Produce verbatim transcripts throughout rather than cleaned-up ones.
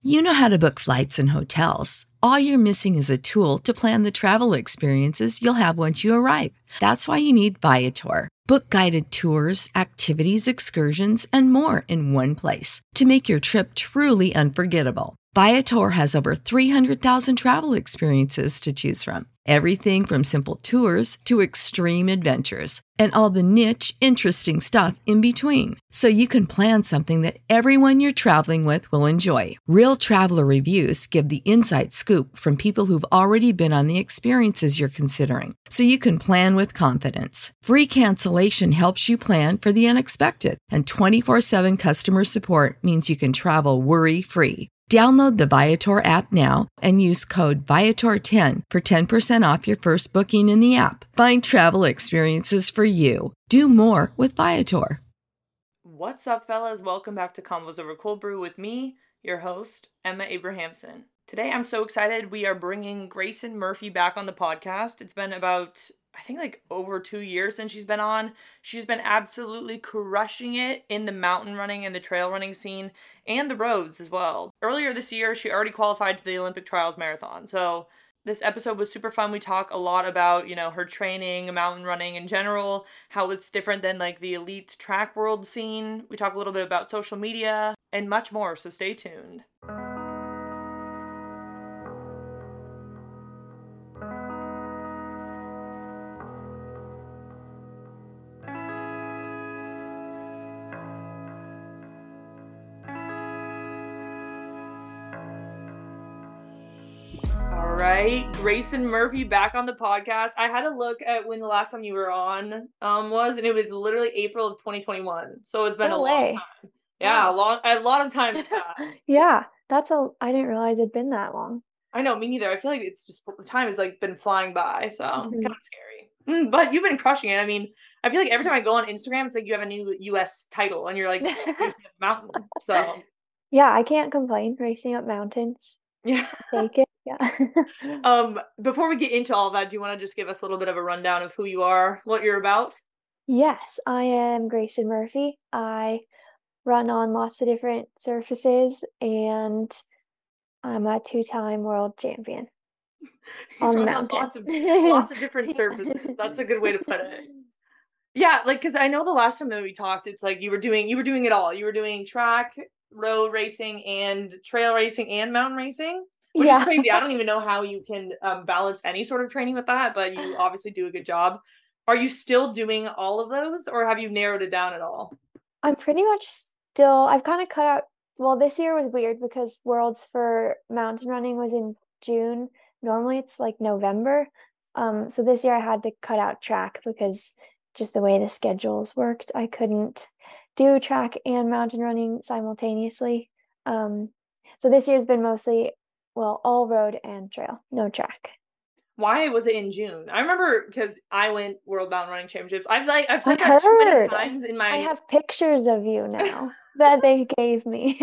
You know how to book flights and hotels. All you're missing is a tool to plan the travel experiences you'll have once you arrive. That's why you need Viator. Book guided tours, activities, excursions, and more in one place to make your trip truly unforgettable. Viator has over three hundred thousand travel experiences to choose from. Everything from simple tours to extreme adventures and all the niche, interesting stuff in between. So you can plan something that everyone you're traveling with will enjoy. Real traveler reviews give the inside scoop from people who've already been on the experiences you're considering. So you can plan with confidence. Free cancellation helps you plan for the unexpected. And twenty-four seven customer support means you can travel worry-free. Download the Viator app now and use code Viator ten for ten percent off your first booking in the app. Find travel experiences for you. Do more with Viator. What's up, fellas? Welcome back to Combos Over Cold Brew with me, your host, Emma Abrahamson. Today, I'm so excited. We are bringing Grayson Murphy back on the podcast. It's been about, I think, like over two years since she's been on. She's been absolutely crushing it in the mountain running and the trail running scene and the roads as well. Earlier this year, she already qualified to the Olympic Trials Marathon. So this episode was super fun. We talk a lot about, you know, her training, mountain running in general, how it's different than like the elite track world scene. We talk a little bit about social media and much more. So stay tuned. Right, Grayson Murphy back on the podcast. I had to look at when the last time you were on um was, and it was literally April of twenty twenty-one. So it's been No a way. long time. Yeah, Wow. a long, a lot of time has passed. Yeah, that's a. I didn't realize it'd been that long. I know, me neither. I feel like it's just the time has like been flying by, so Mhm. kind of scary. Mm, but you've been crushing it. I mean, I feel like every time I go on Instagram, it's like you have a new U S title, and you're like racing up a mountain. So yeah, I can't complain. Racing up mountains. yeah, I'll take it. Yeah. um, before we get into all that, do you want to just give us a little bit of a rundown of who you are, what you're about? Yes, I am Grayson Murphy. I run on lots of different surfaces, and I'm a two-time world champion on the mountain. Lots of lots of different surfaces. That's a good way to put it. Yeah, like because I know the last time that we talked, it's like you were doing you were doing it all. You were doing track, road racing, and trail racing, and mountain racing, which Yeah. is crazy. I don't even know how you can um, balance any sort of training with that, but you obviously do a good job. Are you still doing all of those, or have you narrowed it down at all? I'm pretty much still. I've kind of cut out. Well, this year was weird because Worlds for mountain running was in June. Normally it's like November. Um, so this year I had to cut out track because just the way the schedules worked, I couldn't do track and mountain running simultaneously. Um, so this year's been mostly, well, all road and trail, no track. Why was it in June? I remember because I went World Mountain Running Championships. I've like I've said I that too many heard. times in my. I have pictures of you now that they gave me.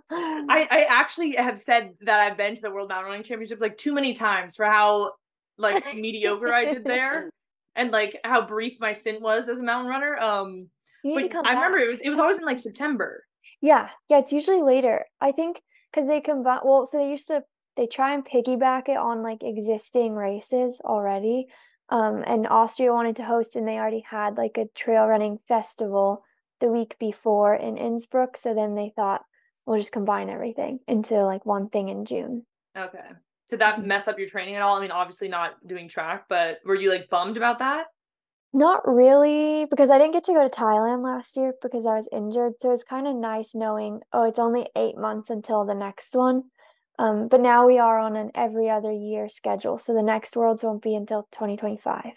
I, I actually have said that I've been to the World Mountain Running Championships like too many times for how like mediocre I did there and like how brief my stint was as a mountain runner. Um, You need to but come I back. remember it was it was always in like September. Yeah, yeah, it's usually later. I think because they combine. Well, so they used to they try and piggyback it on like existing races already. Um, and Austria wanted to host, and they already had like a trail running festival the week before in Innsbruck. So then they thought we'll just combine everything into like one thing in June. Okay. Did that mess up your training at all? I mean, obviously not doing track, but were you like bummed about that? Not really, because I didn't get to go to Thailand last year because I was injured. So it's kind of nice knowing, oh, it's only eight months until the next one. Um, but now we are on an every other year schedule. So the next Worlds won't be until twenty twenty-five.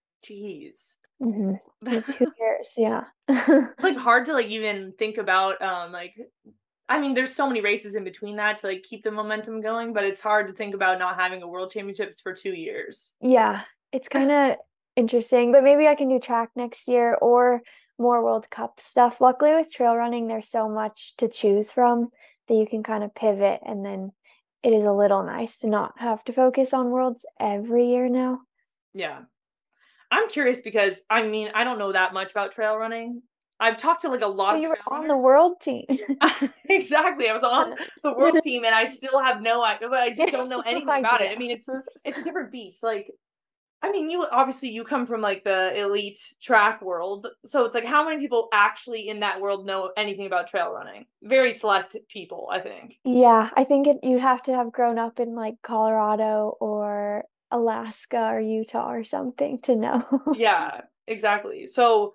Jeez. Mm-hmm. Two years, yeah. It's like hard to like even think about um like I mean there's so many races in between that to like keep the momentum going, but it's hard to think about not having a world championships for two years. Yeah, it's kind of interesting, but maybe I can do track next year or more World Cup stuff. Luckily with trail running, there's so much to choose from that you can kind of pivot, and then it is a little nice to not have to focus on Worlds every year now. Yeah. I'm curious because I mean, I don't know that much about trail running. I've talked to like a lot But of you were trail on the runners. world team. Exactly. I was on the world team and I still have no idea, I just don't know No anything about it. idea. I mean, it's it's a different beast. Like, I mean, you obviously you come from like the elite track world. So it's like how many people actually in that world know anything about trail running? Very select people, I think. Yeah, I think it you'd have to have grown up in like Colorado or Alaska or Utah or something to know. Yeah, exactly. So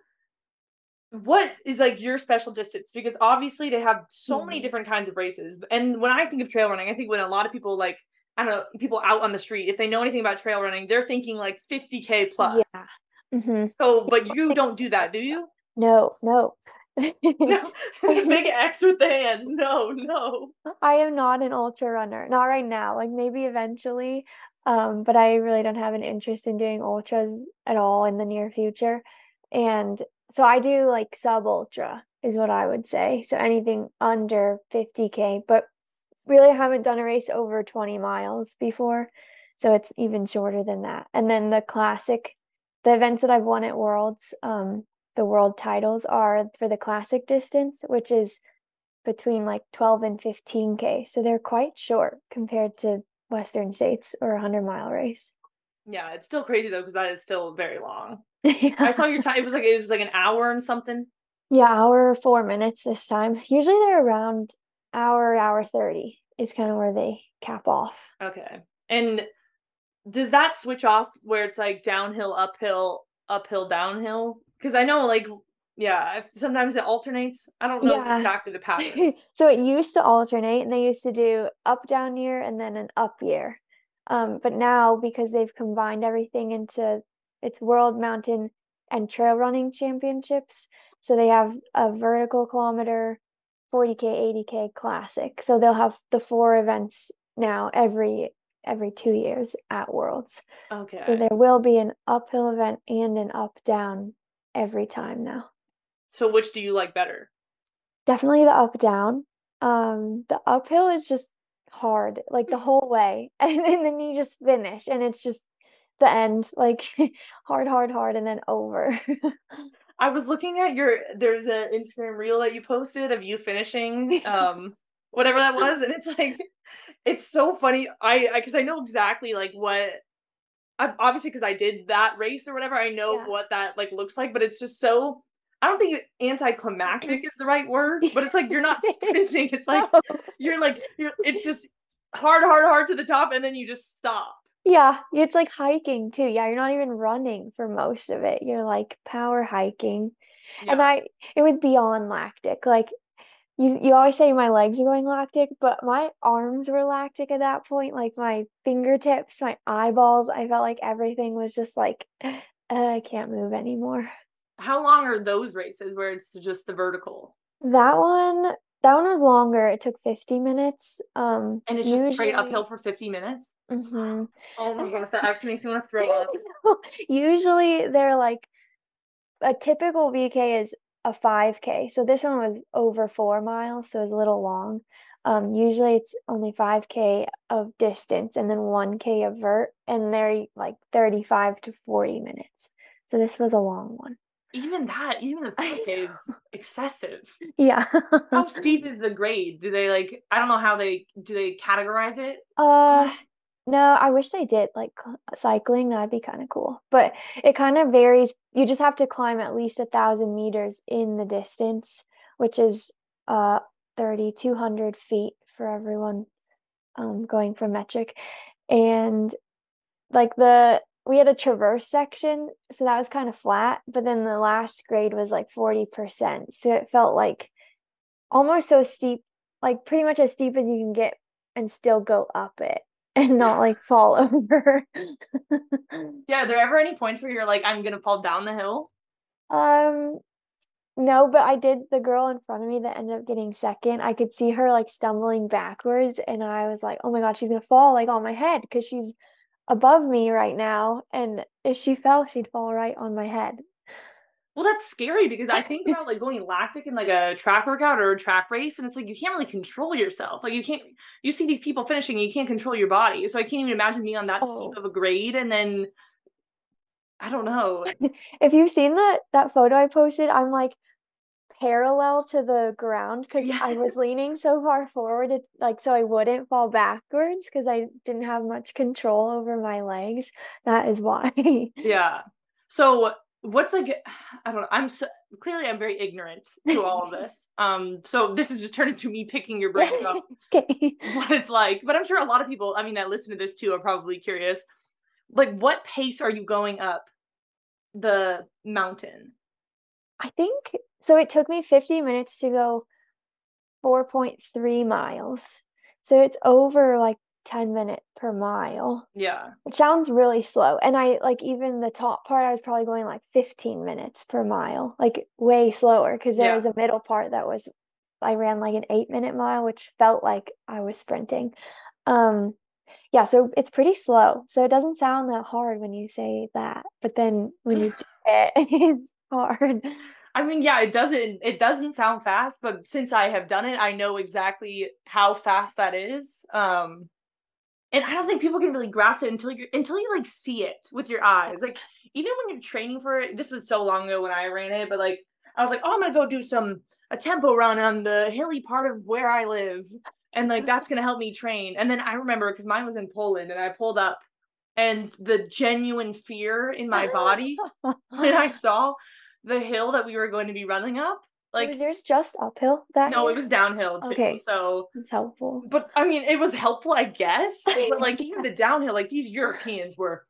what is like your special distance? Because obviously they have so many Mhm. different kinds of races. And when I think of trail running, I think when a lot of people like, I don't know, people out on the street, if they know anything about trail running, they're thinking like fifty K plus. Yeah. hmm So, but you don't do that, do you? No, no. No, big X with the hands. No, no. I am not an ultra runner. Not right now. Like maybe eventually. Um, but I really don't have an interest in doing ultras at all in the near future. And so I do like sub ultra is what I would say. So anything under fifty K, but really I haven't done a race over twenty miles before. So it's even shorter than that. And then the classic, the events that I've won at Worlds, um, the world titles are for the classic distance, which is between like twelve and fifteen K. So they're quite short compared to Western States or a hundred mile race. Yeah, it's still crazy though, because that is still very long. I Yeah. saw your time. It was like it was like an hour and something. Yeah, hour or four minutes this time. Usually they're around hour, hour thirty is kind of where they cap off. Okay. And does that switch off where it's like downhill, uphill, uphill, downhill? Because I know, like, yeah, if sometimes it alternates. I don't know Yeah. exactly the pattern. So it used to alternate and they used to do up down year and then an up year. Um, but now because they've combined everything into its World Mountain and Trail Running Championships, so they have a vertical kilometer, forty K, eighty K classic. So they'll have the four events now every every two years at Worlds. So Okay. there will be an uphill event and an up down every time now. So which do you like better? Definitely the up down. Um, the uphill is just hard, like the whole way. And, and then you just finish and it's just the end, like hard, hard, hard, and then over. I was looking at your there's an Instagram reel that you posted of you finishing um whatever that was, and it's like it's so funny. I because I, I know exactly like what I obviously because I did that race or whatever, I know Yeah. what that like looks like, but it's just so I don't think anticlimactic is the right word, but it's like you're not sprinting. It's like No. you're like you're it's just hard, hard, hard to the top, and then you just stop. Yeah, it's like hiking too. Yeah, you're not even running for most of it. You're like power hiking. And Yeah. I it was beyond lactic. Like you you always say my legs are going lactic, but my arms were lactic at that point, like my fingertips, my eyeballs. I felt like everything was just like uh, I can't move anymore. How long are those races where it's just the vertical? That one that one was longer. It took fifty minutes. Um And it's just straight uphill usually for fifty minutes? mhm. Oh my gosh, that actually makes me want to throw up. Usually they're like a typical V K is a five K. So this one was over four miles, so it's a little long. Um, usually it's only five K of distance and then one K of vert, and they're like thirty-five to forty minutes. So this was a long one. Even that, even the I five K is excessive. know. Yeah. How steep is the grade? Do they like, I don't know how they, do they categorize it? Uh, no, I wish they did like cl- cycling. That'd be kind of cool. But it kind of varies. You just have to climb at least a thousand meters in the distance, which is uh thirty-two hundred feet for everyone um going from metric. And like the we had a traverse section, so that was kind of flat, but then the last grade was like forty percent. So it felt like almost so steep, like pretty much as steep as you can get and still go up it and not like fall over. Yeah, are there ever any points where you're like, I'm gonna fall down the hill? Um, no, but I did the girl in front of me that ended up getting second. I could see her like stumbling backwards, and I was like, oh my God, she's gonna fall like on my head because she's above me right now. And if she fell, she'd fall right on my head. Well, that's scary because I think about like going lactic in like a track workout or a track race, and it's like you can't really control yourself. Like you can't, you see these people finishing, and you can't control your body. So I can't even imagine being on that steep Oh. of a grade, and then I don't know. If you've seen that that photo I posted, I'm like parallel to the ground because Yeah. I was leaning so far forward, it, like so I wouldn't fall backwards because I didn't have much control over my legs. That is why. Yeah. So what's like, I don't know. I'm so, clearly I'm very ignorant to all of this. Um, so this is just turned into me picking your brain about Okay. what it's like. But I'm sure a lot of people, I mean, that listen to this too are probably curious. Like, what pace are you going up the mountain? I think so. It took me fifty minutes to go four point three miles. So it's over like ten minutes per mile. Yeah. It sounds really slow. And I like even the top part, I was probably going like fifteen minutes per mile, like way slower because there Yeah. was a middle part that was, I ran like an eight minute mile, which felt like I was sprinting. Um, yeah, so it's pretty slow. So it doesn't sound that hard when you say that, but then when you do it, it's hard. I mean, yeah, it doesn't it doesn't sound fast, but since I have done it, I know exactly how fast that is. Um, and I don't think people can really grasp it until you until you like see it with your eyes. Like even when you're training for it, this was so long ago when I ran it, but like I was like, oh, I'm gonna go do some a tempo run on the hilly part of where I live, and like that's gonna help me train. And then I remember because mine was in Poland, and I pulled up, and the genuine fear in my body when I saw the hill that we were going to be running up, like Was yours just uphill that no, it year? was downhill too. Okay, So that's helpful. but I mean, it was helpful, I guess. But like even the downhill, like these Europeans were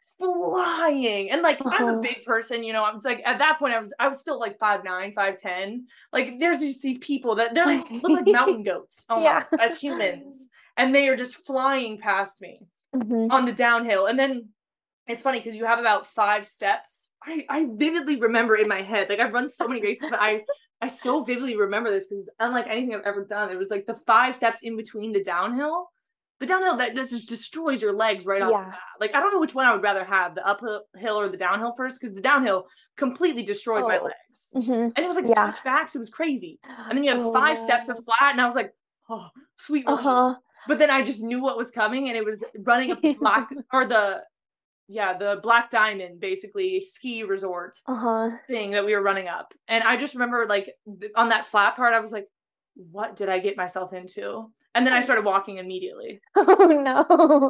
flying, and like I'm a Uh-huh. big person, you know. I was like at that point, I was I was still like five nine, five ten. Like there's just these people that they're like look like mountain goats Yeah. almost as humans, and they are just flying past me Mhm. on the downhill. And then it's funny because you have about five steps. I I vividly remember in my head, like I've run so many races, but I I so vividly remember this because unlike anything I've ever done, it was like the five steps in between the downhill. The downhill that, that just destroys your legs right off the Yeah. bat. Like I don't know which one I would rather have, the uphill hill or the downhill first, because the downhill completely destroyed my Oh. legs. Mhm. And it was like Yeah. switchbacks. It was crazy. And then you have Oh five steps of no. flat, and I was like, oh, sweet relief. Uh-huh. But then I just knew what was coming, and it was running up the black or the yeah, the Black Diamond, basically ski resort Uh-huh. thing that we were running up. And I just remember like th- on that flat part, I was like, what did I get myself into? And then I started walking immediately. Oh no.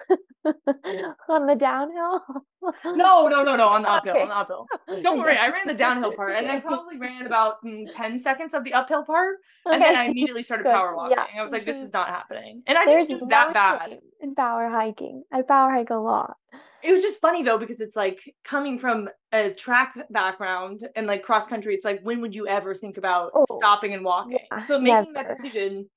On the downhill? No, no, no, no, on the uphill, on Okay. the uphill. Don't worry, Okay. I ran the downhill part, and I Okay. probably ran about mm, ten seconds of the uphill part, and then Okay. I immediately started Good. power walking. Yeah. I was like, this Mhm. is not happening. And I didn't There's do no that bad. shame in power hiking. I power hike a lot. It was just funny though, because it's like coming from a track background and like cross country, it's like, when would you ever think about Oh, stopping and walking? yeah, So making that never. decision,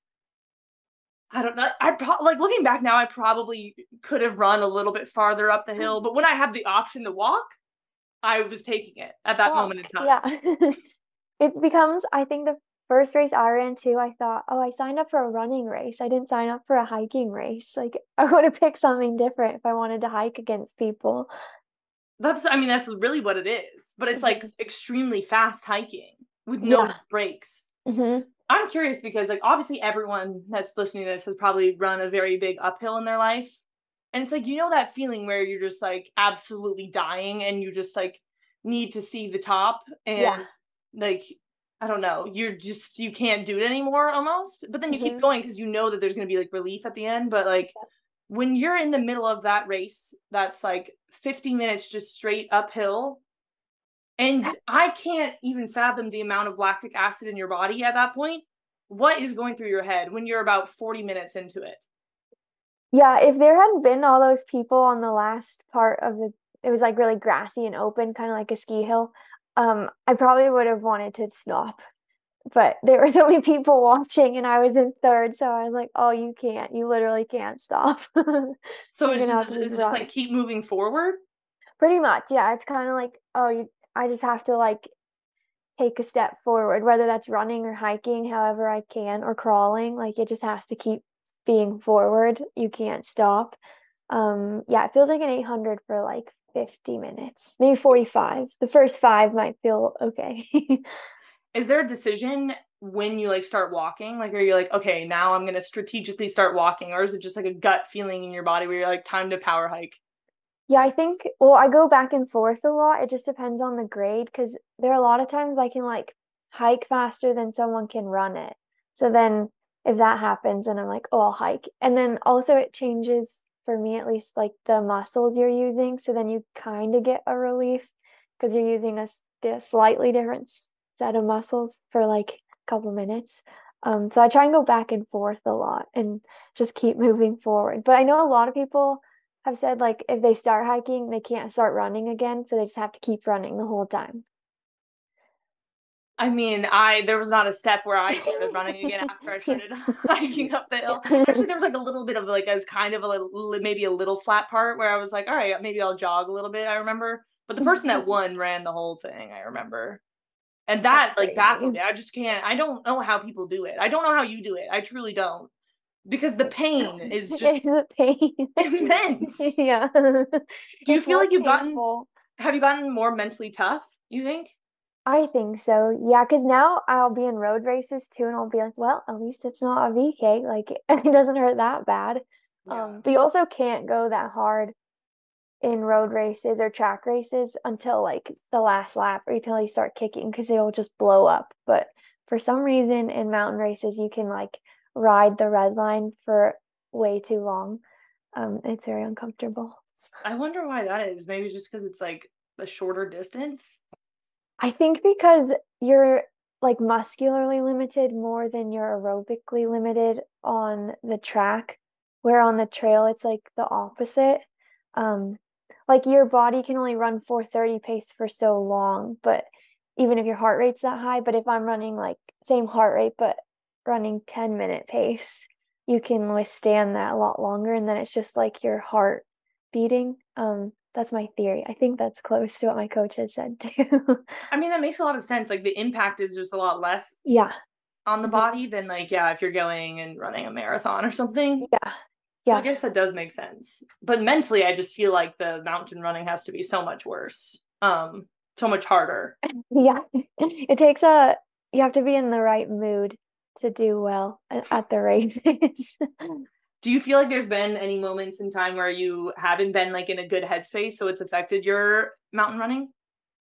I don't know. I pro- like looking back now, I probably could have run a little bit farther up the hill, but when I had the option to walk, I was taking it at that moment in Walk, time. yeah. It becomes, I think the first race I ran too, I thought, oh, I signed up for a running race. I didn't sign up for a hiking race. Like I would have picked something different if I wanted to hike against people. That's, I mean, that's really what it is, but it's like Mhm. extremely fast hiking with no Yeah. breaks. Hmm. I'm curious because like obviously everyone that's listening to this has probably run a very big uphill in their life. And it's like, you know, that feeling where you're just like absolutely dying and you just like need to see the top Yeah. and like, I don't know, you're just, you can't do it anymore almost. But then you keep Hmm. going because you know that there's going to be like relief at the end. But like when you're in the middle of that race, that's like fifty minutes just straight uphill. And I can't even fathom the amount of lactic acid in your body at that point. What is going through your head when you're about forty minutes into it? Yeah, if there hadn't been all those people on the last part of the, it was like really grassy and open, kind of like a ski hill. Um, I probably would have wanted to stop, but there were so many people watching, and I was in third, so I was like, "Oh, you can't, you literally can't stop. So You're it's gonna just have to is just it just run." like keep moving forward? Pretty much, yeah. It's kind of like, oh, you, I just have to like take a step forward, whether that's running or hiking, however I can, or crawling. Like it just has to keep being forward. You can't stop. Um, yeah, it feels like an eight hundred for like fifty minutes, maybe forty-five. The first five might feel okay. Is there a decision when you like start walking? Like, are you like, okay, now I'm gonna strategically start walking, or is it just like a gut feeling in your body where you're like, time to power hike? Yeah, I think, well, I go back and forth a lot. It just depends on the grade because there are a lot of times I can like hike faster than someone can run it. So then if that happens, and I'm like, oh, I'll hike. And then also it changes, for me at least, like the muscles you're using. So then you kind of get a relief because you're using a, a slightly different set of muscles for like a couple minutes. Um, so I try and go back and forth a lot and just keep moving forward. But I know a lot of people have said like if they start hiking, they can't start running again, so they just have to keep running the whole time. I mean, I there was not a step where I started running again after I started hiking up the hill. Actually, there was like a little bit of like as kind of a little maybe a little flat part where I was like, all right, maybe I'll jog a little bit. I remember, but the person that won ran the whole thing. I remember, and that That's like baffled crazy. me. I just can't. I don't know how people do it. I don't know how you do it. I truly don't, because the pain is just It's a pain. immense. Yeah. Do you It's feel more like you've gotten? painful. Have you gotten more mentally tough? You think? I think so. Yeah, because now I'll be in road races too, and I'll be like, well, at least it's not a V K. Like it doesn't hurt that bad. Yeah. Um, but you also can't go that hard in road races or track races until like the last lap or until you start kicking because they will just blow up. But for some reason in mountain races, you can like ride the red line for way too long. Um, it's very uncomfortable. I wonder why that is. Maybe just because it's like a shorter distance. I think because you're like muscularly limited more than you're aerobically limited on the track, where on the trail it's like the opposite. Um, like your body can only run four thirty pace for so long, but even if your heart rate's that high, but if I'm running like same heart rate but running ten minute pace, you can withstand that a lot longer, and then it's just like your heart beating. Um, that's my theory. I think that's close to what my coach has said too. I mean, that makes a lot of sense. Like the impact is just a lot less Yeah. on the Mhm. body than like, yeah, if you're going and running a marathon or something. Yeah. So I Yeah. guess that does make sense. But mentally, I just feel like the mountain running has to be so much worse. Um, so much harder. Yeah. It takes a, you have to be in the right mood to do well a- at the races. Do you feel like there's been any moments in time where you haven't been like in a good headspace, so it's affected your mountain running?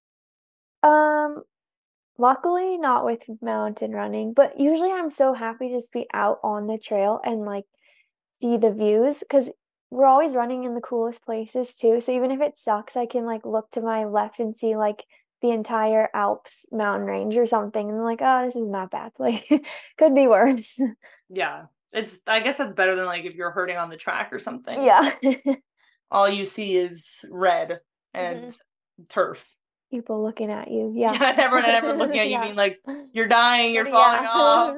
Um, Luckily not with mountain running, but usually I'm so happy to just be out on the trail and like see the views because we're always running in the coolest places too. So even if it sucks, I can like look to my left and see like the entire Alps mountain range or something. And I'm like, oh, this is not bad. Like could be worse. Yeah. It's I guess that's better than like if you're hurting on the track or something. Yeah. All you see is red and Mhm. turf. People looking at you. Yeah. Yeah, and everyone and everyone looking at you Yeah. being like, you're dying, you're But falling yeah. off.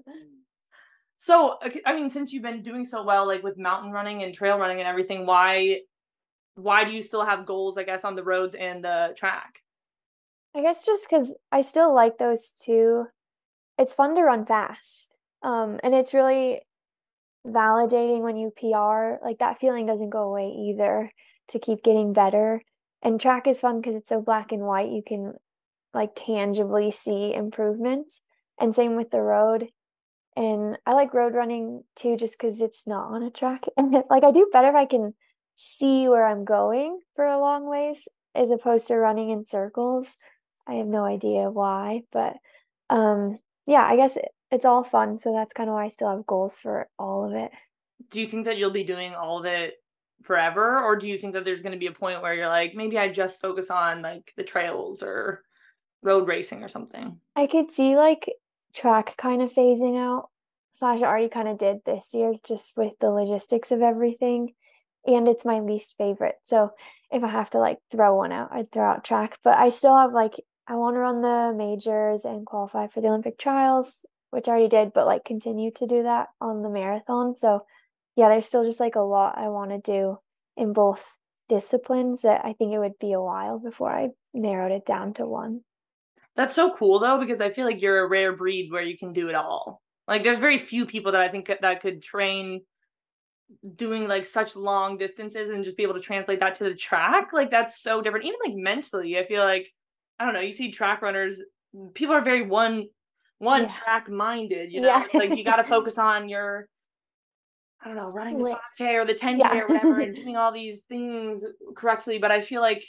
So, okay, I mean, since you've been doing so well, like with mountain running and trail running and everything, why why do you still have goals, I guess, on the roads and the track? I guess just because I still like those two. It's fun to run fast. Um, and it's really validating when you P R. Like that feeling doesn't go away either to keep getting better. And track is fun because it's so black and white. You can like tangibly see improvements. And same with the road. And I like road running too, just because it's not on a track. And it, like I do better if I can see where I'm going for a long ways as opposed to running in circles. I have no idea why, but um, yeah, I guess it, it's all fun. So that's kind of why I still have goals for all of it. Do you think that you'll be doing all of it forever, or do you think that there's going to be a point where you're like, maybe I just focus on like the trails or road racing or something? I could see like track kind of phasing out. Slash, I already kind of did this year just with the logistics of everything. And it's my least favorite. So if I have to like throw one out, I'd throw out track. But I still have like, I want to run the majors and qualify for the Olympic trials, which I already did, but like continue to do that on the marathon. So yeah, there's still just like a lot I want to do in both disciplines that I think it would be a while before I narrowed it down to one. That's so cool though, because I feel like you're a rare breed where you can do it all. Like there's very few people that I think that could train doing like such long distances and just be able to translate that to the track. Like that's so different. Even like mentally, I feel like I don't know, you see track runners, people are very one one Yeah. track minded, you know? Yeah. It's like you got to focus on your I don't know, running the Splits. five K or the ten K Yeah. or whatever and doing all these things correctly, but I feel like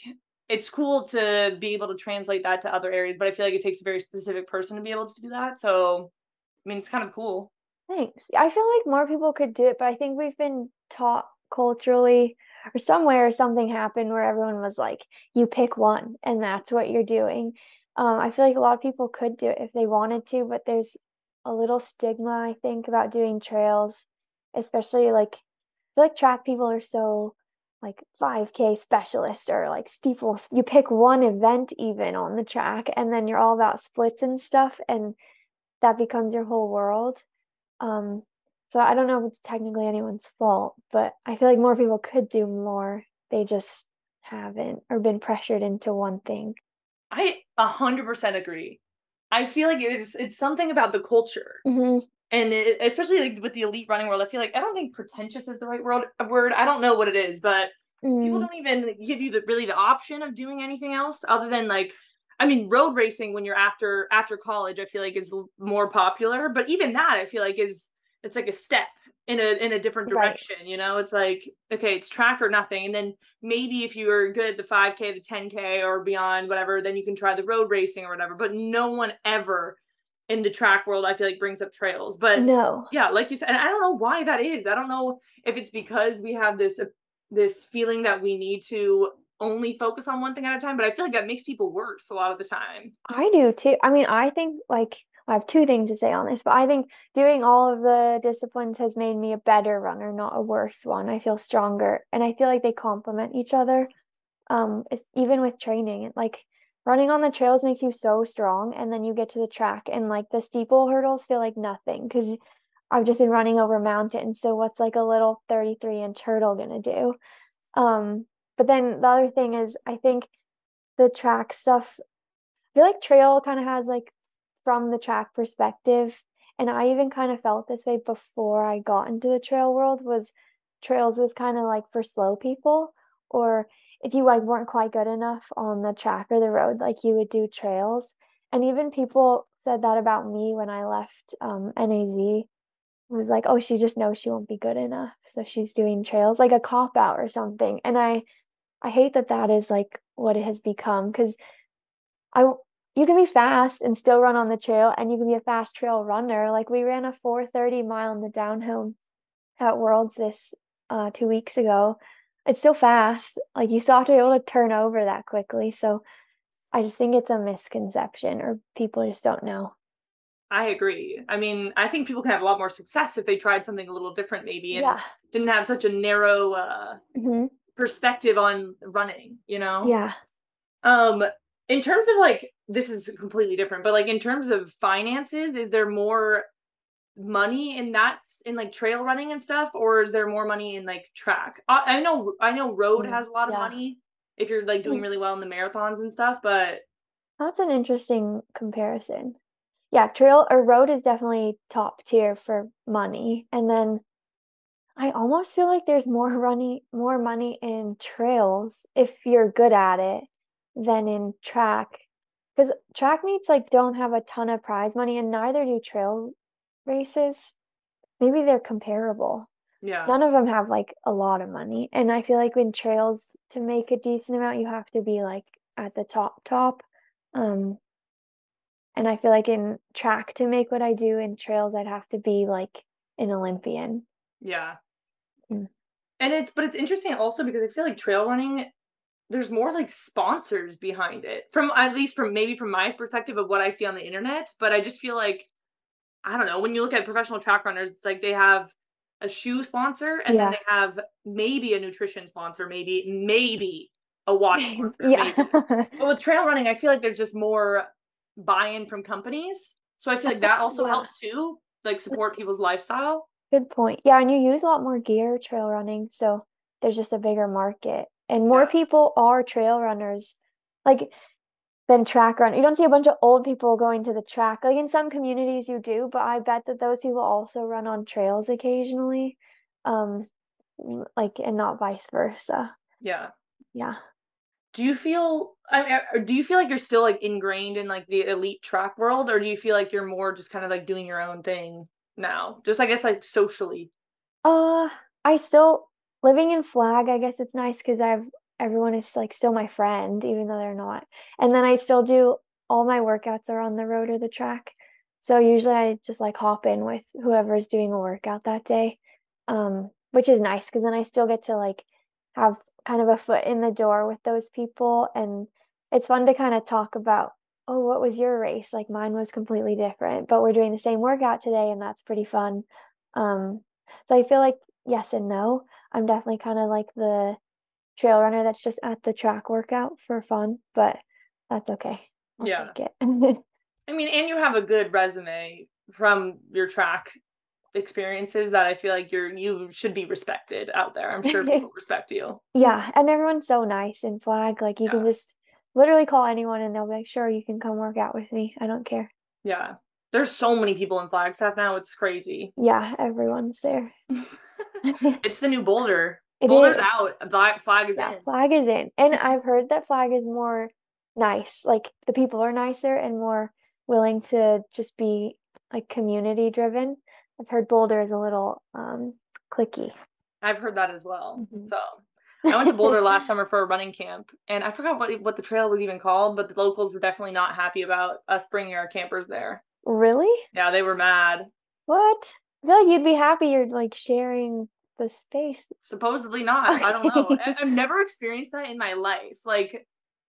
it's cool to be able to translate that to other areas, but I feel like it takes a very specific person to be able to do that. So, I mean, it's kind of cool. Thanks. I feel like more people could do it, but I think we've been taught culturally or somewhere something happened where everyone was like, you pick one and that's what you're doing. Um, I feel like a lot of people could do it if they wanted to, but there's a little stigma, I think, about doing trails, especially like I feel like track people are so like five K specialists or like steeples. You pick one event even on the track and then you're all about splits and stuff, and that becomes your whole world. Um, so I don't know if it's technically anyone's fault, but I feel like more people could do more. They just haven't or been pressured into one thing. I a hundred percent agree. I feel like it's it's something about the culture, hmm and it, especially like with the elite running world. I feel like I don't think pretentious is the right word. Word. I don't know what it is, but people mm don't even give you the really the option of doing anything else other than like. I mean, road racing when you're after after college, I feel like is l- more popular. But even that, I feel like is it's like a step in a in a different Right. direction. You know, it's like okay, it's track or nothing, and then maybe if you're good at the five K, the ten K, or beyond, whatever, then you can try the road racing or whatever. But no one ever in the track world, I feel like, brings up trails. But No. yeah, like you said, and I don't know why that is. I don't know if it's because we have this uh, this feeling that we need to only focus on one thing at a time, but I feel like that makes people worse a lot of the time. I do too. I mean, I think like I have two things to say on this, but I think doing all of the disciplines has made me a better runner, not a worse one. I feel stronger, and I feel like they complement each other. Um, it's, even with training, like running on the trails makes you so strong, and then you get to the track, and like the steeple hurdles feel like nothing because I've just been running over mountains. So what's like a little thirty-three inch hurdle gonna do? Um, but then the other thing is, I think the track stuff feel like trail kind of has like from the track perspective, and I even kind of felt this way before I got into the trail world, was trails was kind of like for slow people, or if you like weren't quite good enough on the track or the road, like you would do trails. And even people said that about me when I left um N A Z, was like, oh, she just knows she won't be good enough, so she's doing trails, like a cop out or something. And I I hate that that is like what it has become, because I you can be fast and still run on the trail, and you can be a fast trail runner. Like we ran a four thirty mile in the downhill at Worlds this uh two weeks ago. It's still fast. Like you still have to be able to turn over that quickly. So I just think it's a misconception, or people just don't know. I agree. I mean, I think people can have a lot more success if they tried something a little different, maybe, and Yeah. didn't have such a narrow uh, hmm perspective on running, you know? Yeah. Um, in terms of like, this is completely different, but like in terms of finances, is there more money in that in like trail running and stuff, or is there more money in like track? I, I know, I know, road Mm, has a lot of Yeah. money if you're like doing Mm, really well in the marathons and stuff, but That's an interesting comparison. Yeah, trail or road is definitely top tier for money. And then I almost feel like there's more money more money in trails if you're good at it than in track. Because track meets like don't have a ton of prize money, and neither do trail races. Maybe they're comparable. yeah. None of them have like a lot of money. And I feel like in trails, to make a decent amount, you have to be like at the top top. Um, and I feel like in track, to make what I do in trails, I'd have to be like an Olympian. Yeah. Mm. And it's but it's interesting also because I feel like trail running, there's more like sponsors behind it. From at least from maybe from my perspective of what I see on the internet, but I just feel like I don't know, when you look at professional track runners, it's like they have a shoe sponsor and then Yeah. they have maybe a nutrition sponsor, maybe maybe a watch sponsor, Yeah. maybe. But with trail running, I feel like there's just more buy-in from companies. So I feel like that also Yeah. helps too, like That's support people's lifestyle. Good point. Yeah, and you use a lot more gear trail running, so there's just a bigger market. And more Yeah. people are trail runners, like than track run. You don't see a bunch of old people going to the track. Like in some communities you do, but I bet that those people also run on trails occasionally. Um, like and not vice versa. Yeah. Yeah. Do you feel I mean, uh, do you feel like you're still like ingrained in like the elite track world, or do you feel like you're more just kind of like doing your own thing now? Just I guess like socially. Uh, I still living in Flag, I guess it's nice because I've everyone is like still my friend, even though they're not. And then I still do all my workouts are on the road or the track. So usually I just like hop in with whoever's doing a workout that day. Um, which is nice because then I still get to like have kind of a foot in the door with those people. And it's fun to kind of talk about, oh, what was your race? Like mine was completely different, but we're doing the same workout today, and that's pretty fun. Um, so I feel like yes and no. I'm definitely kind of like the trail runner that's just at the track workout for fun, but that's okay. I'll Yeah. take it. I mean, and you have a good resume from your track experiences that I feel like you're you should be respected out there. I'm sure people respect you. Yeah, and everyone's so nice in Flag. Like you Yeah. can just literally call anyone and they'll be like, sure, you can come work out with me. I don't care. Yeah. There's so many people in Flagstaff now. It's crazy. Yeah, everyone's there. It's the new Boulder. It Boulder's is. out. Flag, flag is Yeah, in. Flag is in. And I've heard that Flag is more nice. Like the people are nicer and more willing to just be like community driven. I've heard Boulder is a little um cliquey. I've heard that as well. Mhm. So I went to Boulder last summer for a running camp, and I forgot what what the trail was even called, but the locals were definitely not happy about us bringing our campers there. Really? Yeah, they were mad. What? I feel like you'd be happy you're like sharing the space. Supposedly not. I don't know. I- I've never experienced that in my life. Like,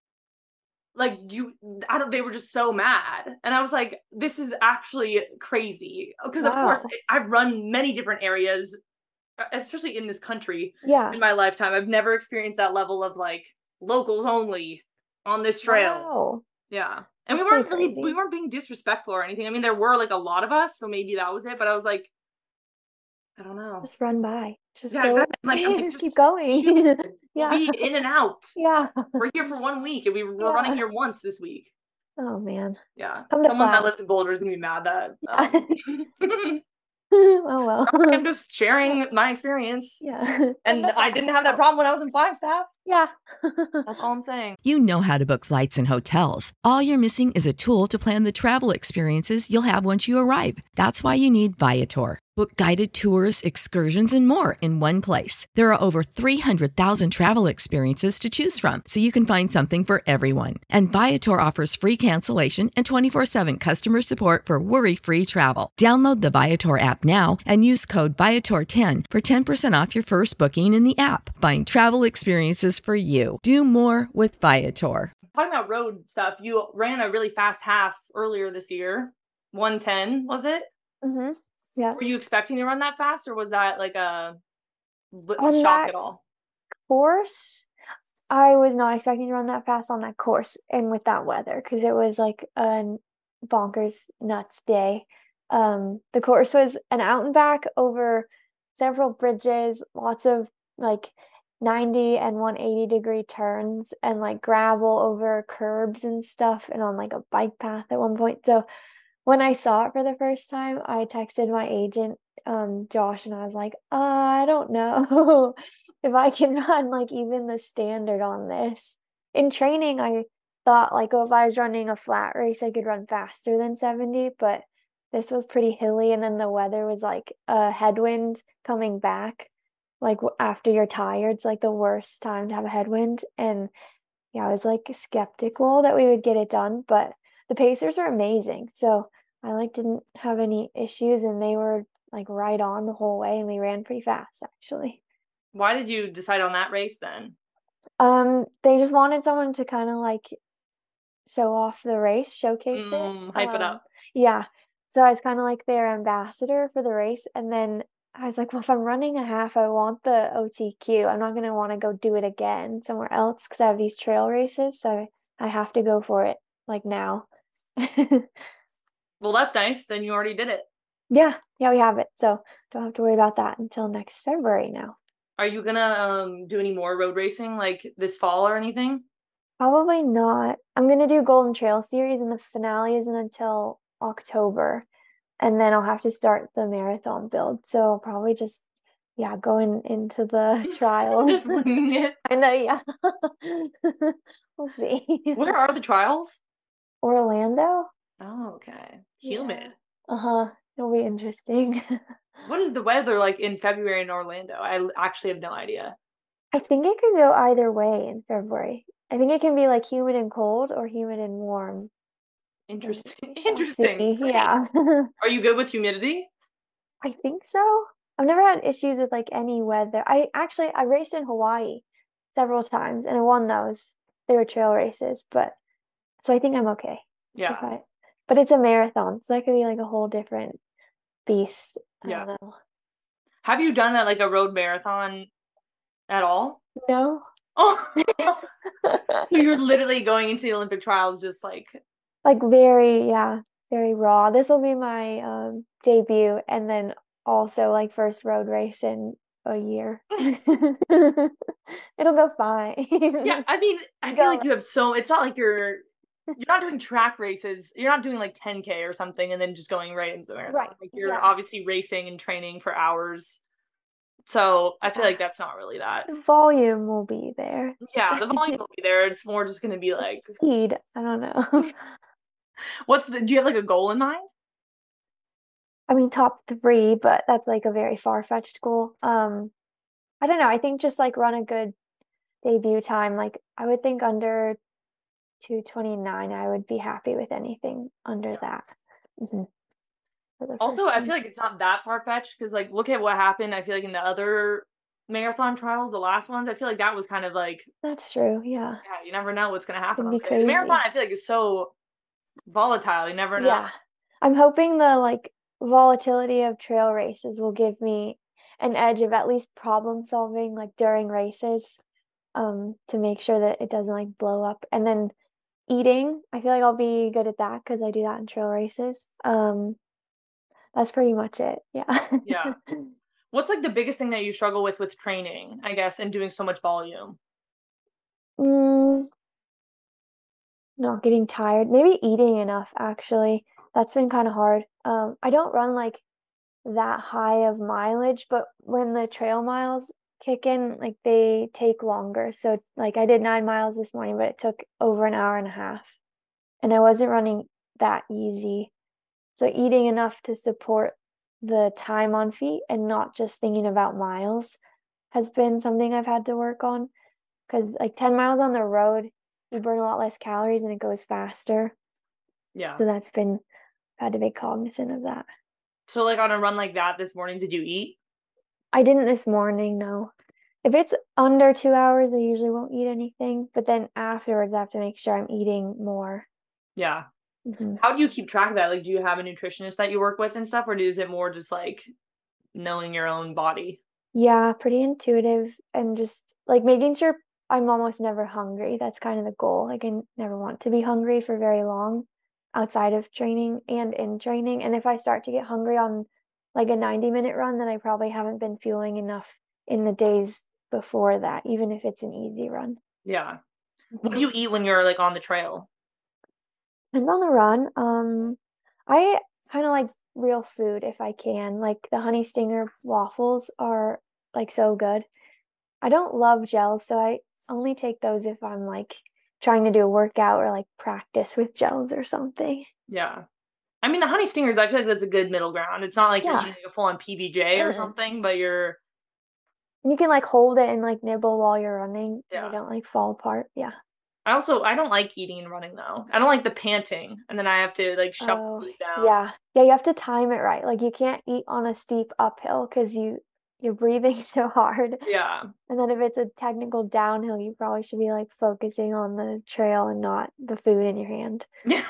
like you, I don't. They were just so mad, and I was like, "This is actually crazy." Because of course, Wow. I've run many different areas, especially in this country, Yeah. in my lifetime. I've never experienced that level of like locals only on this trail. Wow. Yeah. And That's we pretty weren't really, we crazy. weren't being disrespectful or anything. I mean, there were like a lot of us, so maybe that was it. But I was like, I don't know. Just run by. Just Yeah, go. exactly. I'm like, I'm like, Just keep just going. shoot. We'll Yeah. be in and out. Yeah. We're here for one week, and we we're running Yeah. here once this week. Oh man. Yeah. Come to Someone that Flag. lives in Boulder is gonna be mad that Yeah. um Oh well. I'm just sharing my experience. Yeah. Come And to I Flag. didn't have that problem when I was in Flagstaff. Yeah. That's all I'm saying. You know how to book flights and hotels. All you're missing is a tool to plan the travel experiences you'll have once you arrive. That's why you need Viator. Book guided tours, excursions, and more in one place. There are over three hundred thousand travel experiences to choose from, so you can find something for everyone. And Viator offers free cancellation and twenty-four seven customer support for worry-free travel. Download the Viator app now and use code Viator ten for ten percent off your first booking in the app. Find travel experiences for you. Do more with Viator. Talking about road stuff, you ran a really fast half earlier this year. one ten, was it? Mm-hmm. Yeah. Were you expecting to run that fast, or was that like a, a On shock that at all? course, I was not expecting to run that fast on that course and with that weather because it was like a bonkers nuts day. Um, the course was an out and back over several bridges, lots of like ninety and one hundred eighty degree turns and like gravel over curbs and stuff and on like a bike path at one point. So when I saw it for the first time, I texted my agent, um, Josh, and I was like, uh, I don't know if I can run like even the standard on this. In training, I thought like, oh, if I was running a flat race, I could run faster than seventy, but this was pretty hilly, and then the weather was like a headwind coming back. Like w- after you're tired, it's like the worst time to have a headwind. And yeah, I was like skeptical that we would get it done, but the Pacers were amazing. So I like didn't have any issues, and they were like right on the whole way, and we ran pretty fast actually. Why did you decide on that race then? Um, they just wanted someone to kind of like show off the race, showcase it. Mm, hype it Um, up. yeah. So I was kind of like their ambassador for the race, and then I was like, well, if I'm running a half, I want the O T Q. I'm not gonna want to go do it again somewhere else because I have these trail races, so I have to go for it like now. Well, that's nice. Then you already did it. Yeah, yeah, we have it. So don't have to worry about that until next February now. Are you gonna um do any more road racing like this fall or anything? Probably not. I'm gonna do Golden Trail Series, and the finale isn't until October, and then I'll have to start the marathon build. So I'll probably just, yeah, going into the trials. Just winging it. I know, yeah. We'll see. Where are the trials? Orlando? Oh, okay. Humid. Yeah. Uh-huh. It'll be interesting. What is the weather like in February in Orlando? I l- actually have no idea. I think it could go either way in February. I think it can be like humid and cold or humid and warm. And Interesting. we shall see. Interesting. Great. Yeah. Are you good with humidity? I think so. I've never had issues with like any weather. I actually I raced in Hawaii several times and I won those. They were trail races, but so I think I'm okay. If Yeah. I, but it's a marathon, so that could be like a whole different beast. I Yeah. don't know. Have you done a, like a road marathon at all? No. Oh, so you're literally going into the Olympic trials just like, Like very, yeah, very raw. This will be my um debut and then also like first road race in a year. It'll go fine. yeah, I mean, I feel Go. like you have so, it's not like you're, you're not doing track races. You're not doing like ten K or something and then just going right into the marathon. Right. Like you're Yeah. obviously racing and training for hours. So I feel Yeah. like that's not really that. The volume will be there. Yeah, the volume will be there. It's more just going to be The like, speed, I don't know. what's the, do you have like a goal in mind? I mean, top three, but that's like a very far-fetched goal. Um, I don't know. I think just like run a good debut time. Like I would think under two twenty-nine, I would be happy with anything under Yeah. that. Mhm. For the Also, first I one. feel like it's not that far fetched because, like, look at what happened. I feel like in the other marathon trials, the last ones, I feel like that was kind of like, That's true. Yeah. yeah, you never know what's going to happen It'd on be the day. The marathon, crazy. I feel like, is so volatile. You never know. Yeah. I'm hoping the like volatility of trail races will give me an edge of at least problem solving like during races, um, to make sure that it doesn't like blow up. And then eating, I feel like I'll be good at that because I do that in trail races. Um, that's pretty much it. Yeah. Yeah. What's like the biggest thing that you struggle with with training, I guess, and doing so much volume? Mm, not getting tired. Maybe eating enough, actually. That's been kind of hard. Um, I don't run like that high of mileage, but when the trail miles kick in, like they take longer. So like I did nine miles this morning, but it took over an hour and a half. And I wasn't running that easy. So eating enough to support the time on feet and not just thinking about miles has been something I've had to work on. Because like ten miles on the road, you burn a lot less calories and it goes faster. Yeah. So that's been, had to be cognizant of that. So, like, on a run like that this morning, did you eat? I didn't this morning, no. If it's under two hours, I usually won't eat anything. But then afterwards, I have to make sure I'm eating more. Yeah. Hmm. How do you keep track of that? Like, do you have a nutritionist that you work with and stuff, or is it more just like knowing your own body? Yeah, pretty intuitive and just like making sure I'm almost never hungry. That's kind of the goal. Like, I never want to be hungry for very long outside of training and in training. And if I start to get hungry on like a ninety minute run, then I probably haven't been fueling enough in the days before that, even if it's an easy run. Yeah. What do Mhm. you eat when you're like on the trail? Depends on the run. Um, I kind of like real food if I can. Like the honey stinger waffles are like so good. I don't love gels, so I only take those if I'm like trying to do a workout or like practice with gels or something. Yeah. I mean, the honey stingers, I feel like that's a good middle ground. It's not like you're Yeah. eating like a full on P B J or Mm-mm. something, but you're, You can like hold it and like nibble while you're running and they yeah. don't like fall apart. Yeah. I also, I don't like eating and running though. I don't like the panting and then I have to like shove Oh, food down. yeah. Yeah, you have to time it right. Like you can't eat on a steep uphill because you you're breathing so hard. Yeah. And then if it's a technical downhill, you probably should be like focusing on the trail and not the food in your hand. Yeah.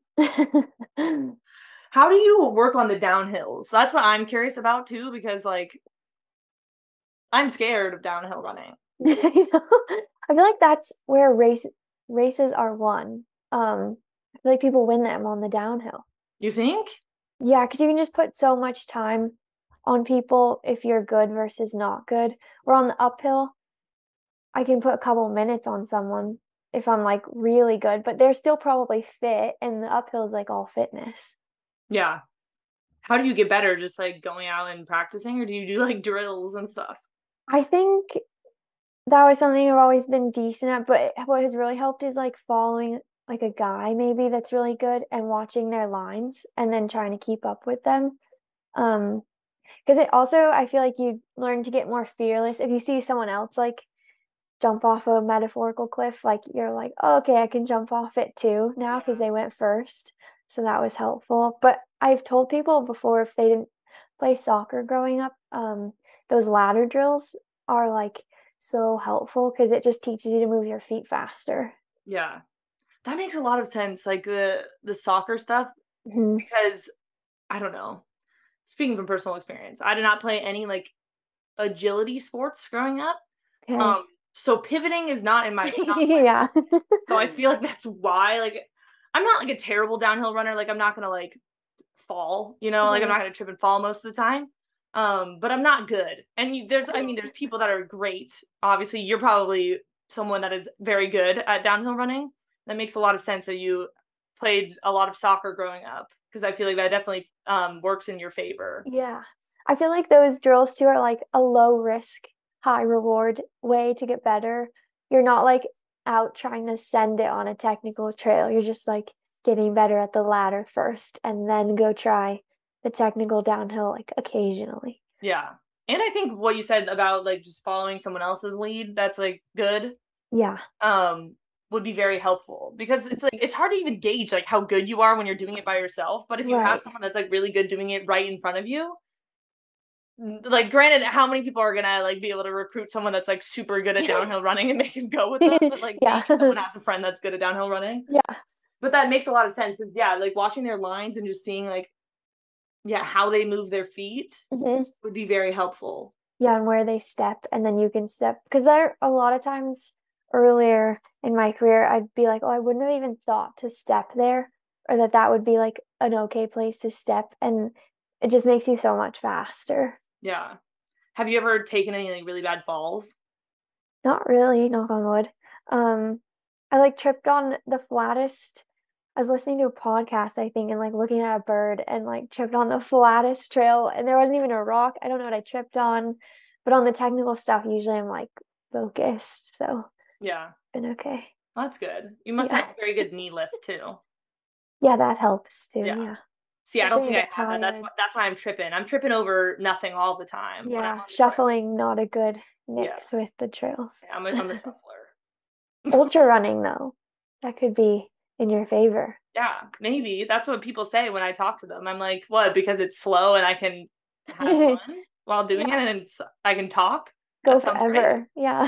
How do you work on the downhills? That's what I'm curious about too, because like I'm scared of downhill running. You know, I feel like that's where race races are won. Um, I feel like people win them on the downhill. You think? Yeah, because you can just put so much time on people if you're good versus not good. Or on the uphill, I can put a couple minutes on someone if I'm like really good, but they're still probably fit, and the uphill is like all fitness. Yeah. How do you get better? Just like going out and practicing, or do you do like drills and stuff? I think that was something I've always been decent at, but what has really helped is like following like a guy maybe that's really good and watching their lines and then trying to keep up with them. Um, because it also I feel like you learn to get more fearless if you see someone else like jump off a metaphorical cliff, like you're like, oh, okay, I can jump off it too now because Yeah. they went first. So that was helpful. But I've told people before if they didn't play soccer growing up, um, those ladder drills are like so helpful because it just teaches you to move your feet faster. Yeah. That makes a lot of sense, like, the the soccer stuff, Hmm. because I don't know. Speaking from personal experience, I did not play any, like, agility sports growing up. Okay. Um, so pivoting is not in my not my Yeah. so I feel like that's why, like, I'm not, like, a terrible downhill runner, like, I'm not gonna, like, fall, you know, like, I'm Mhm. not gonna trip and fall most of the time, um, but I'm not good, and you there's I mean, there's people that are great. Obviously, you're probably someone that is very good at downhill running. That makes a lot of sense that you played a lot of soccer growing up, because I feel like that definitely, um, works in your favor. Yeah. I feel like those drills too are like a low risk, high reward way to get better. You're not like out trying to send it on a technical trail. You're just like getting better at the ladder first and then go try the technical downhill like occasionally. Yeah, and I think what you said about, like, just following someone else's lead, that's, like, good, Yeah. um, would be very helpful, because it's, like, it's hard to even gauge, like, how good you are when you're doing it by yourself, but if you have Right. someone that's, like, really good doing it right in front of you, n like, granted, how many people are gonna, like, be able to recruit someone that's, like, super good at downhill running and make him go with them, but, like, Yeah. maybe someone has a friend that's good at downhill running. Yeah. But that makes a lot of sense, because yeah, like, watching their lines and just seeing, like, yeah, how they move their feet Mhm. would be very helpful. Yeah, and where they step, and then you can step. Because there a lot of times earlier in my career, I'd be like, oh, I wouldn't have even thought to step there, or that that would be like an okay place to step, and it just makes you so much faster. Yeah. Have you ever taken any, like, really bad falls? Not really, knock on wood. Um, I like tripped on the flattest. I was listening to a podcast, I think, and like looking at a bird and like tripped on the flattest trail, and there wasn't even a rock. I don't know what I tripped on, but on the technical stuff, usually I'm like focused, so Yeah. been okay. That's good. You must Yeah. have very good knee lift too. Yeah, that helps too. Yeah. Yeah. See, I Especially don't when you think I get have that. That's tired. why that's why I'm tripping. I'm tripping over nothing all the time when I'm Yeah, on the trail. shuffling not a good Yeah. mix with the trails. Yeah, I'm a I'm a shuffler. Ultra running though, that could be in your favor. Yeah, maybe. That's what people say when I talk to them. I'm like, "What? Because it's slow and I can have fun while doing it Yeah, and it's I can talk? go That sounds great." forever. Yeah.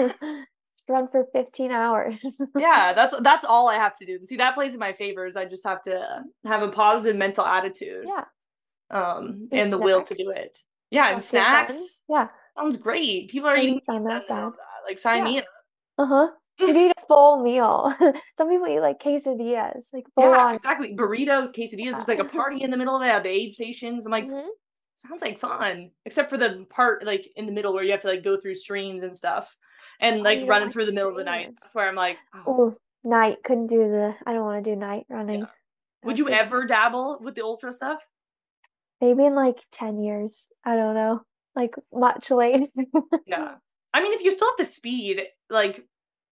Run for fifteen hours. Yeah, that's that's all I have to do. See, that plays in my favor is I just have to have a positive mental attitude, Yeah. um, Eat and the will to snacks, do it. Yeah, and talk to your snacks. friends. Yeah. Sounds great. People are eating Doesn't sound pizza in that the middle bad. of that. Like, sign Yeah. me up. Uh-huh. You could eat a full meal. Some people eat like quesadillas, like full Yeah, on. exactly. Burritos, quesadillas, there's like a Yeah. party in the middle of it at the aid stations. I'm like, Hmm. sounds like fun. Except for the part like in the middle where you have to like go through streams and stuff and Oh, like you don't running like through the the middle of the night. That's streams. where I'm like, oh, Oh, night. Couldn't do the, I don't want to do night yeah. running. Would That's you a, ever dabble with the ultra stuff? maybe in like ten years. I don't know. Like much later. Yeah. I mean, if you still have the speed, like,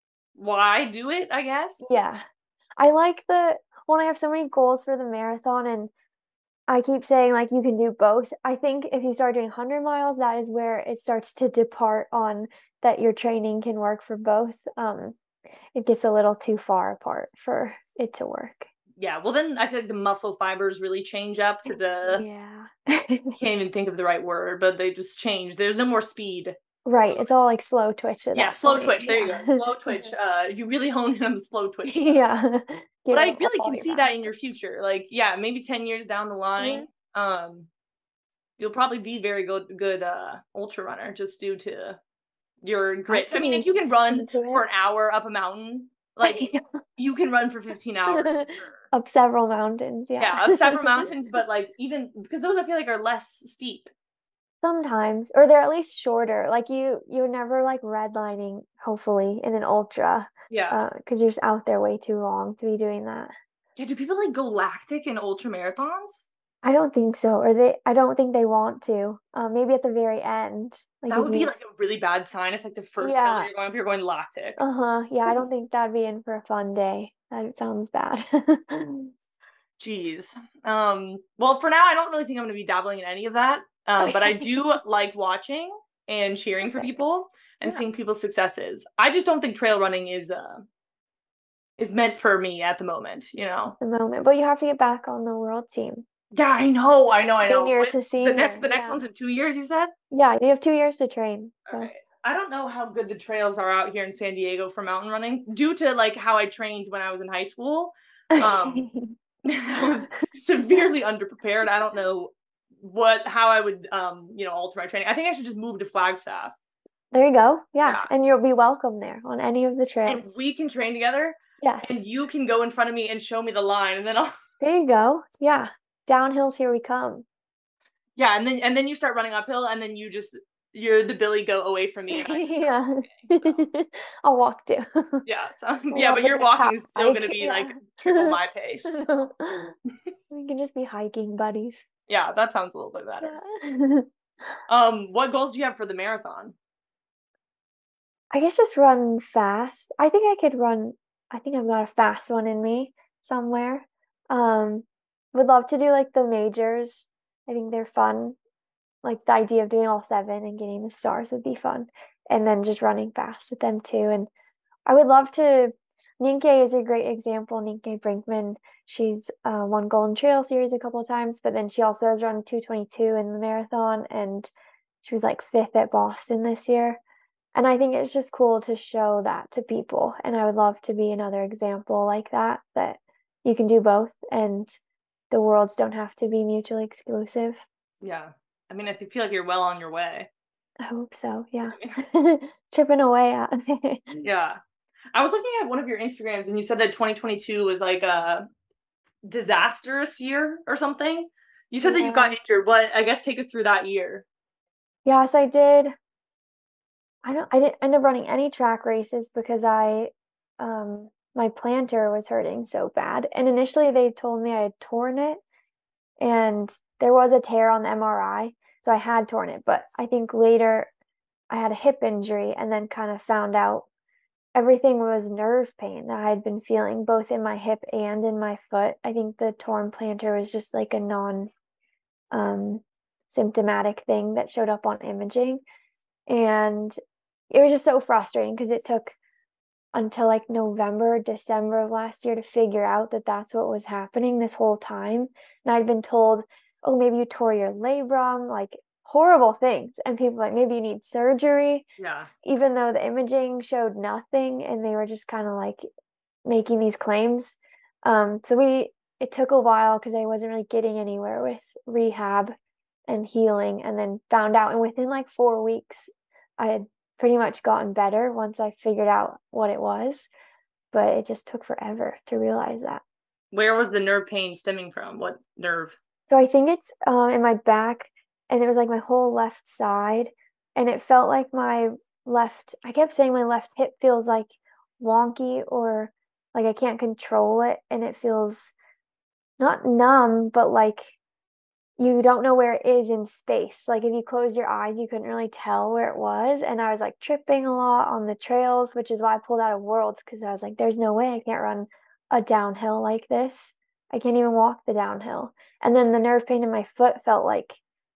why do it, I guess? Yeah. I like the, when I have so many goals for the marathon and I keep saying like you can do both. I think if you start doing one hundred miles, that is where it starts to depart on that your training can work for both. Um, it gets a little too far apart for it to work. Yeah, well, then I feel like the muscle fibers really change up to the Yeah. can't even think of the right word, but they just change. There's no more speed. Right. It's all like slow twitch at Yeah, that slow point. twitch. There you go. Yeah. Slow twitch. Uh, you really honed in on the slow twitch stuff. Yeah. But Give I it really all can your see that in best. your future. Like, yeah, maybe ten years down the line, Mhm. um, you'll probably be very good, good uh, ultra runner just due to your I'd grit. I mean, if be you can run into for it. an hour up a mountain, like you can run for fifteen hours for sure. Up several mountains, yeah. Yeah, up several mountains, but like even because those I feel like are less steep. Sometimes, or they're at least shorter. Like you, you're never like redlining, hopefully, in an ultra, Yeah. uh, because you're just out there way too long to be doing that. Yeah, do people like go lactic in ultra marathons? I don't think so, or they, I don't think they want to. Um, maybe at the very end, like That if would be you, like a really bad sign if like the first hill yeah, you're going up, you're going lactic. uh-huh, yeah, I don't think that'd be in for a fun day. That sounds bad. Jeez. Um, well, for now, I don't really think I'm gonna be dabbling in any of that. Um, but I do like watching. and cheering for Perfect. people and Yeah. seeing people's successes. I just don't think trail running is uh is meant for me at the moment, you know. The moment, but you have to get back on the world team. Yeah, I know, I know, I know. Senior But to the next senior, the next yeah. one's in two years, you said? Yeah, you have two years to train, All so. right. I don't know how good the trails are out here in San Diego for mountain running due to like how I trained when I was in high school. Um, I was severely underprepared. I don't know what how I would um, you know, alter my training. I think I should just move to Flagstaff. There you go. Yeah, Yeah. and you'll be welcome there on any of the And trails. we can train together Yes. and you can go in front of me and show me the line and then I'll There you go. Yeah. Downhills, here we come. Yeah, and then and then you start running uphill and then you just you're the Billy goat away from me and I just start Yeah. walking, so. I'll walk too. Yeah, so We'll yeah, have but the your good walking cop is still gonna hike, be like yeah. triple my pace. We can just be hiking buddies. Yeah, that sounds a little bit better. Yeah. Um, what goals do you have for the marathon? I guess just run fast. I think I could run, I think I've got a fast one in me somewhere. Um, would love to do like the majors. I think they're fun. Like the idea of doing all seven and getting the stars would be fun. And then just running fast with them too. And I would love to. Ninke is a great example. Ninke Brinkman, she's uh, won Golden Trail Series a couple of times, but then she also has run two twenty-two in the marathon, and she was like fifth at Boston this year. And I think it's just cool to show that to people. And I would love to be another example like that, that you can do both and the worlds don't have to be mutually exclusive. Yeah. I mean, I feel like you're well on your way. I hope so. Yeah. Chipping away at it. Yeah. I was looking at one of your Instagrams and you said that twenty twenty-two was like a disastrous year or something. You said that you got Yeah. injured. What, I guess take us through that year. Yeah, so I did. I don't I didn't end up running any track races because I um my plantar was hurting so bad. And initially they told me I had torn it and there was a tear on the M R I, so I had torn it, but I think later I had a hip injury and then kind of found out everything was nerve pain that I had been feeling both in my hip and in my foot. I think the torn plantar was just like a non um symptomatic thing that showed up on imaging. And it was just so frustrating because it took until like November, December of last year to figure out that that's what was happening this whole time. And I'd been told, oh, maybe you tore your labrum, like horrible things. And people were like, maybe you need surgery. Yeah. Even though the imaging showed nothing and they were just kind of like making these claims. Um, so we, it took a while because I wasn't really getting anywhere with rehab and healing, and then found out. And within like four weeks, I had pretty much gotten better once I figured out what it was, but it just took forever to realize that. Where was the nerve pain stemming from? What nerve? So I think it's um, in my back, and it was like my whole left side, and it felt like my left, I kept saying my left hip feels like wonky or like I can't control it, and it feels not numb, but like you don't know where it is in space. Like if you close your eyes, you couldn't really tell where it was. And I was like tripping a lot on the trails, which is why I pulled out of Worlds, because I was like, there's no way I can't run a downhill like this. I can't even walk the downhill. And then the nerve pain in my foot felt like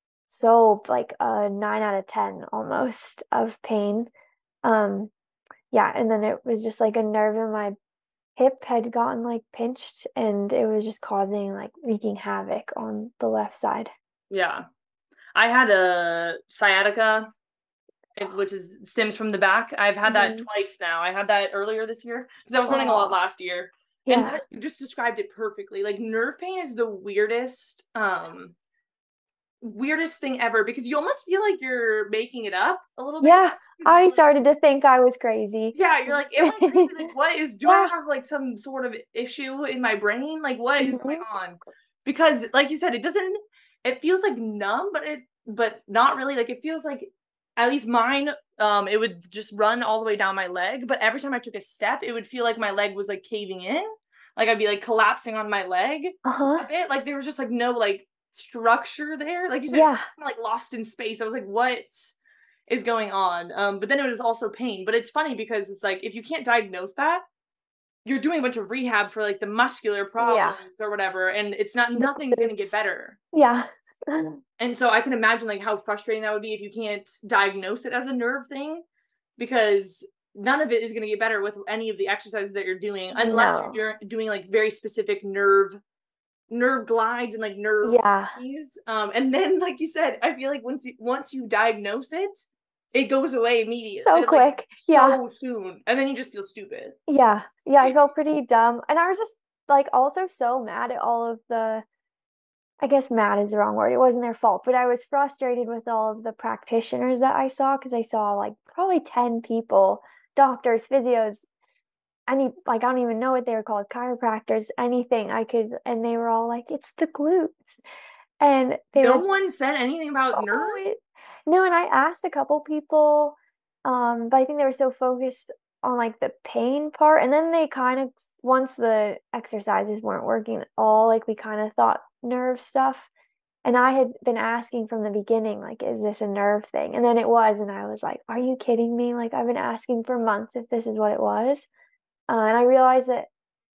so like a nine out of ten almost of pain. Um, yeah, and then it was just like a nerve in my hip had gotten like pinched and it was just causing like wreaking havoc on the left side. Yeah. I had a sciatica, which is stems from the back. I've had that Mhm. twice now. I had that earlier this year because I was running a lot Oh. last year. Yeah. And you just described it perfectly. Like nerve pain is the weirdest um weirdest thing ever because you almost feel like you're making it up a little bit. Yeah, I Like, started to think I was crazy. yeah, you're like, am I crazy? Like, what is, do I Yeah. have like some sort of issue in my brain? Like, what is going Mhm. on? Because, like you said, it doesn't, it feels like numb, but it, but not really. Like, it feels like, at least mine, um, it would just run all the way down my leg. But every time I took a step, it would feel like my leg was like caving in. Like, I'd be like collapsing on my leg Uh-huh. a bit. Like, there was just like no like structure there. Like you said, Yeah. it's kind of like lost in space. I was like, what is going on? Um, but then it was also pain. But it's funny because it's like if you can't diagnose that, you're doing a bunch of rehab for like the muscular Yeah. problems or whatever, and it's not No, nothing's gonna get it's- better. Yeah. And so I can imagine like how frustrating that would be if you can't diagnose it as a nerve thing, because none of it is going to get better with any of the exercises that you're doing unless No. you're doing like very specific nerve nerve glides and like nerve Yeah. therapies. Um, and then like you said, I feel like once you once you diagnose it, it goes away immediately. So like, quick. so Yeah. soon. And then you just feel stupid. Yeah. Yeah, I felt pretty dumb. And I was just like also so mad at all of the I guess mad is the wrong word. It wasn't their fault, but I was frustrated with all of the practitioners that I saw because I saw like probably ten people, doctors, physios, any like I don't even know what they were called, chiropractors, anything I could, and they were all like, "It's the glutes," and they No were, one said anything about "Oh, nerve. it-" no, and I asked a couple people, um, but I think they were so focused on like the pain part, and then they kind of once the exercises weren't working at all, like we kind of thought nerve stuff. And I had been asking from the beginning, like, is this a nerve thing? And then it was, and I was like, are you kidding me? Like, I've been asking for months if this is what it was. Uh, and I realized that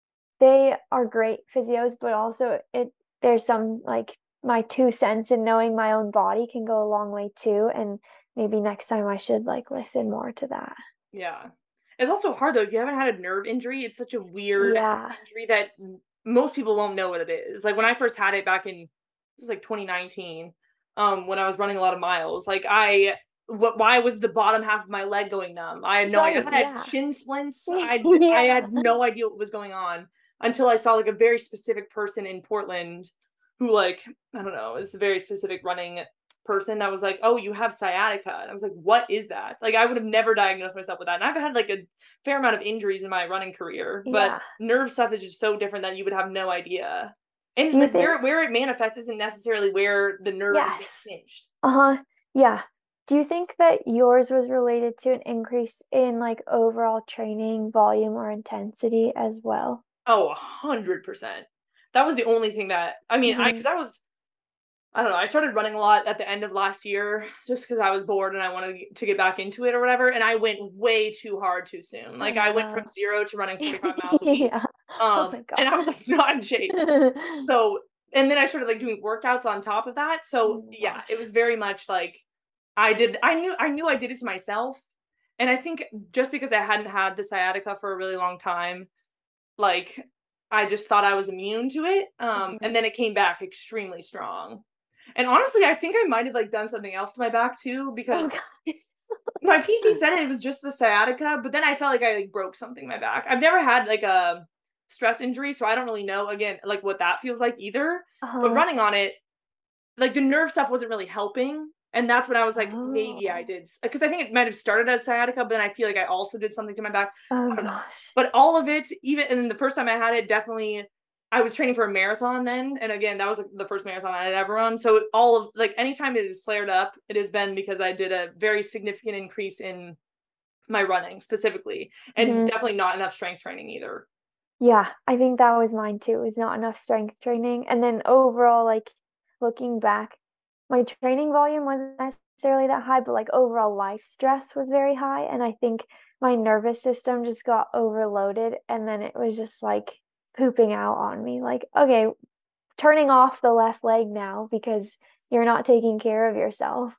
they are great physios, but also it there's some like my two cents in knowing my own body can go a long way too. And maybe next time I should like listen more to that. Yeah. It's also hard though, if you haven't had a nerve injury, it's such a weird Yeah. injury that most people won't know what it is. Like when I first had it back in this was like twenty nineteen, um, when I was running a lot of miles, like I what why was the bottom half of my leg going numb? I had no idea. Right, I had yeah. shin splints. I d- I Yeah. had no idea what was going on until I saw like a very specific person in Portland who like I don't know, is a very specific running person that was like, "Oh, you have sciatica." And I was like, "What is that?" Like I would have never diagnosed myself with that. And I've had like a fair amount of injuries in my running career, but Yeah. nerve stuff is just so different that you would have no idea. And Do you like think? where where it manifests isn't necessarily where the nerve is being Yes. pinched. Uh-huh. Yeah. Do you think that yours was related to an increase in like overall training volume or intensity as well? Oh, a hundred percent. That was the only thing that I mean, I Mhm. because I was I don't know. I started running a lot at the end of last year just because I was bored and I wanted to get back into it or whatever. And I went way too hard too soon. Like I went from Uh, zero to running forty-five miles a week. yeah. Oh Um, my and I was gosh. like not in shape. So, and then I started like doing workouts on top of that. Oh So my yeah, it gosh. was very much like I did. I knew I knew I did it to myself. And I think just because I hadn't had the sciatica for a really long time, like I just thought I was immune to it. Um, and Mhm. then it came back extremely strong. And honestly, I think I might have like done something else to my back too Oh because gosh. my P T said it was just the sciatica, but then I felt like I like broke something in my back. I've never had like a stress injury, so I don't really know again like what that feels like either. But Uh-huh. running on it, like the nerve stuff wasn't really helping. And that's when I was like, maybe I Oh. did because I think it might have started as sciatica, but then I feel like I also did something to my back. Oh I don't know. gosh. But all of it, even and the first time I had it, definitely I was training for a marathon then. And again, that was like the first marathon I had ever run. So all of like anytime it has flared up, it has been because I did a very significant increase in my running specifically, and Mhm. definitely not enough strength training either. Yeah, I think that was mine too. It was not enough strength training. And then overall, like looking back, my training volume wasn't necessarily that high, but like overall life stress was very high. And I think my nervous system just got overloaded. And then it was just like pooping out on me. Like, okay, turning off the left leg now because you're not taking care of yourself.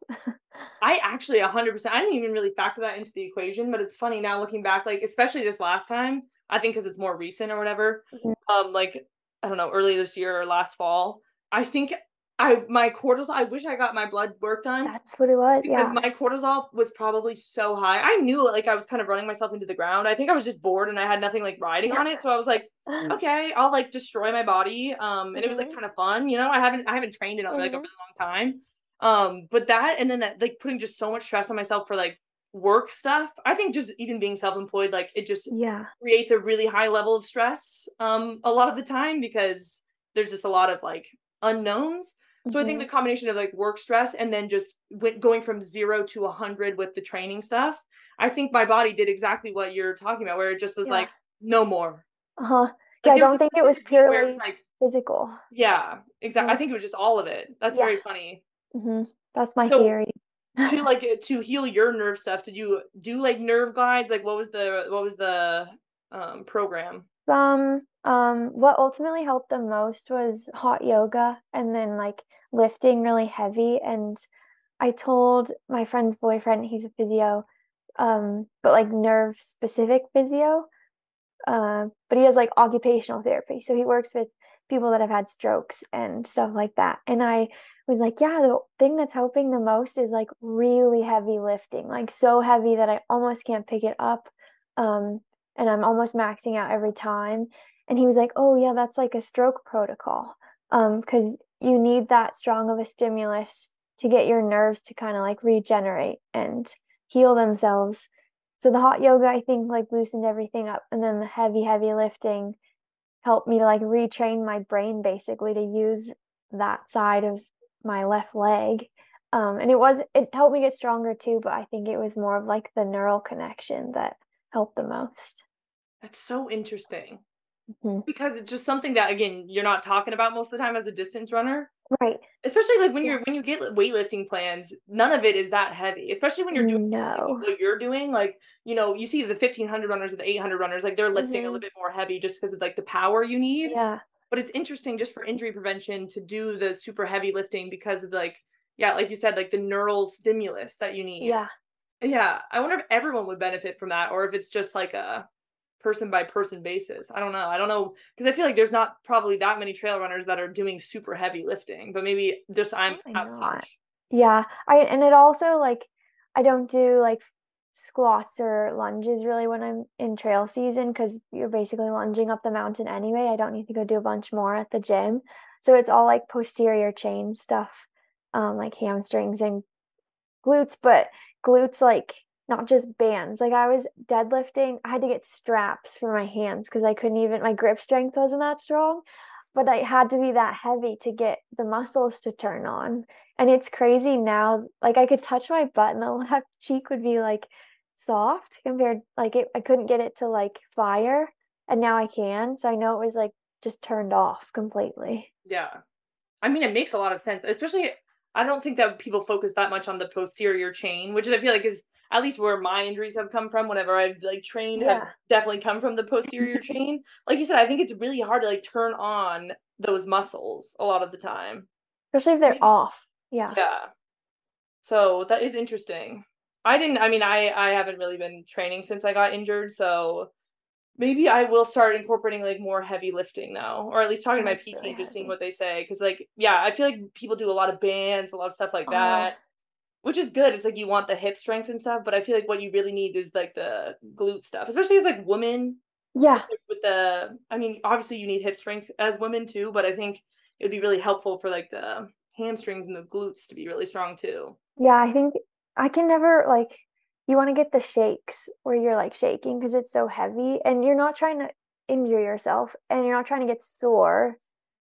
I actually one hundred percent I didn't even really factor that into the equation, but it's funny now looking back, like, especially this last time, I think because it's more recent or whatever, Mhm. um, like, I don't know, early this year or last fall, I think I my cortisol I wish I got my blood work done That's what it was. because Yeah. my cortisol was probably so high. I knew, like, I was kind of running myself into the ground. I think I was just bored and I had nothing, like, riding on it, so I was like, "Okay, I'll, like, destroy my body," um, and it was, like, Mhm. kinda fun, you know? I haven't I haven't trained in, like, a Mhm. really long time. Um, but that and then that, like, putting just so much stress on myself for, like, work stuff. I think just even being self-employed, like, it just Yeah. creates a really high level of stress, um, a lot of the time because there's just a lot of, like, unknowns. So I think the Mhm. combination of, like, work stress and then just went going from zero to one hundred with the training stuff, I think my body did exactly what you're talking about, where it just was Yeah. like, "No more." Uh-huh. Yeah, Like, I there was don't a think it was specific week where it was purely like physical. yeah, exactly. I Mhm. think it was just all of it. That's Yeah. very funny. Mhm. That's my So theory. to like uh, to heal your nerve stuff, did you do like nerve glides? Like what was the what was the um program? Some, um, what ultimately helped the most was hot yoga, and then, like, lifting really heavy. And I told my friend's boyfriend, he's a physio, um, but like nerve specific physio. Uh, but he has like occupational therapy. So he works with people that have had strokes and stuff like that. And I was like, yeah, the thing that's helping the most is like really heavy lifting, like so heavy that I almost can't pick it up. Um, and I'm almost maxing out every time. And he was like, oh, yeah, that's like a stroke protocol. Um, because you need that strong of a stimulus to get your nerves to kind of like regenerate and heal themselves. So the hot yoga, I think, like loosened everything up. And then the heavy, heavy lifting helped me to like retrain my brain basically to use that side of my left leg. Um, and it was, it helped me get stronger too, but I think it was more of like the neural connection that helped the most. That's so interesting. Mm-hmm. Because it's just something that, again, you're not talking about most of the time as a distance runner. Right. Especially like when Yeah. you're when you get weightlifting plans, none of it is that heavy. Especially when you're doing No. what you're doing, like, you know, you see the fifteen hundred runners or the eight hundred runners, like they're lifting a Mm-hmm. little bit more heavy just because of like the power you need. Yeah. But it's interesting just for injury prevention to do the super heavy lifting because of like, yeah, like you said, like the neural stimulus that you need. Yeah. Yeah, I wonder if everyone would benefit from that or if it's just like a person by person basis. I don't know. I don't know because I feel like there's not probably that many trail runners that are doing super heavy lifting, but maybe just I'm Probably out of not. touch. Yeah. I and it also like I don't do like squats or lunges really when I'm in trail season because you're basically lunging up the mountain anyway. I don't need to go do a bunch more at the gym. So it's all like posterior chain stuff, um, like hamstrings and glutes, but glutes like not just bands. Like I was deadlifting, I had to get straps for my hands because I couldn't even my grip strength wasn't that strong. But I had to be that heavy to get the muscles to turn on. And it's crazy now. Like I could touch my butt and the left cheek would be like soft compared like it, I couldn't get it to like fire and now I can. So I know it was like just turned off completely. Yeah. I mean, it makes a lot of sense, especially I don't think that people focus that much on the posterior chain, which I feel like is at least where my injuries have come from whenever I've like trained have Yeah. definitely come from the posterior chain. Like you said, I think it's really hard to like turn on those muscles a lot of the time. Especially if they're off. Yeah. Yeah. So that is interesting. I didn't I mean I I haven't really been training since I got injured, so maybe I will start incorporating like more heavy lifting now, or at least talking to my That's P T really and just seeing heavy. what they say. Cause like, yeah, I feel like people do a lot of bands, a lot of stuff like Oh, that, which is good. It's like you want the hip strength and stuff, but I feel like what you really need is like the glute stuff, especially as like women. yeah. Just like with the, I mean, obviously you need hip strength as women too, but I think it would be really helpful for like the hamstrings and the glutes to be really strong too. Yeah, I think I can never like you want to get the shakes where you're like shaking because it's so heavy and you're not trying to injure yourself and you're not trying to get sore.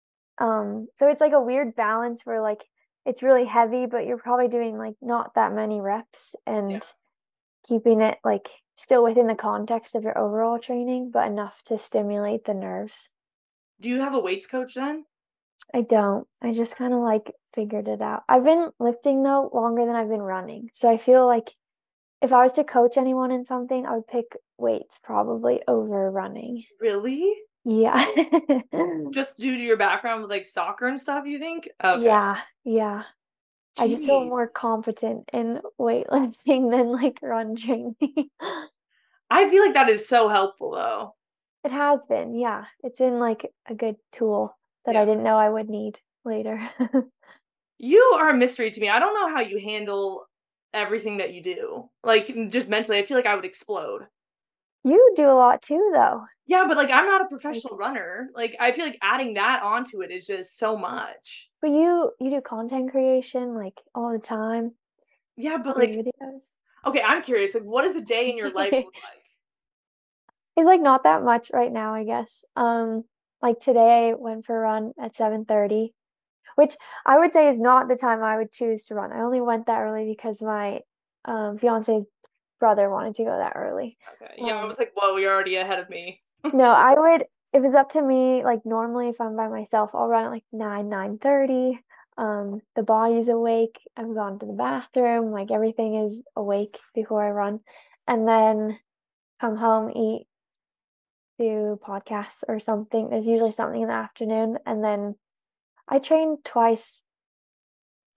Um, so it's like a weird balance where like it's really heavy, but you're probably doing like not that many reps Yeah. and keeping it like still within the context of your overall training, but enough to stimulate the nerves. Do you have a weights coach then? I don't. I just kind of like figured it out. I've been lifting though longer than I've been running. So I feel like if I was to coach anyone in something, I would pick weights probably over running. Really? Yeah. Just due to your background with like soccer and stuff, you think? Okay. Yeah, yeah. I just feel Jeez. more competent in weightlifting than like run training. I feel like that is so helpful though. It has been, yeah. It's in like a good tool that I Yeah. didn't know I would need later. You are a mystery to me. I don't know how you handle everything that you do. Like just mentally, I feel like I would explode. You do a lot too, though. Yeah, but like I'm not a Like, professional runner. Like I feel like adding that onto it is just so much. but you you do content creation like all the time. Yeah, but All these like videos. okay, I'm curious. Like what does a day in your life look like? It's like not that much right now, I guess. Um, like today I went for a run at seven thirty, which I would say is not the time I would choose to run. I only went that early because my um fiance's brother wanted to go that early. Okay. Yeah, I Um, was like, whoa, you're already ahead of me. no, I would if it's up to me, like normally if I'm by myself, I'll run at like nine, nine thirty. Um, the body's awake. I've gone to the bathroom, like everything is awake before I run. And then come home, eat, do podcasts or something. There's usually something in the afternoon, and then I train twice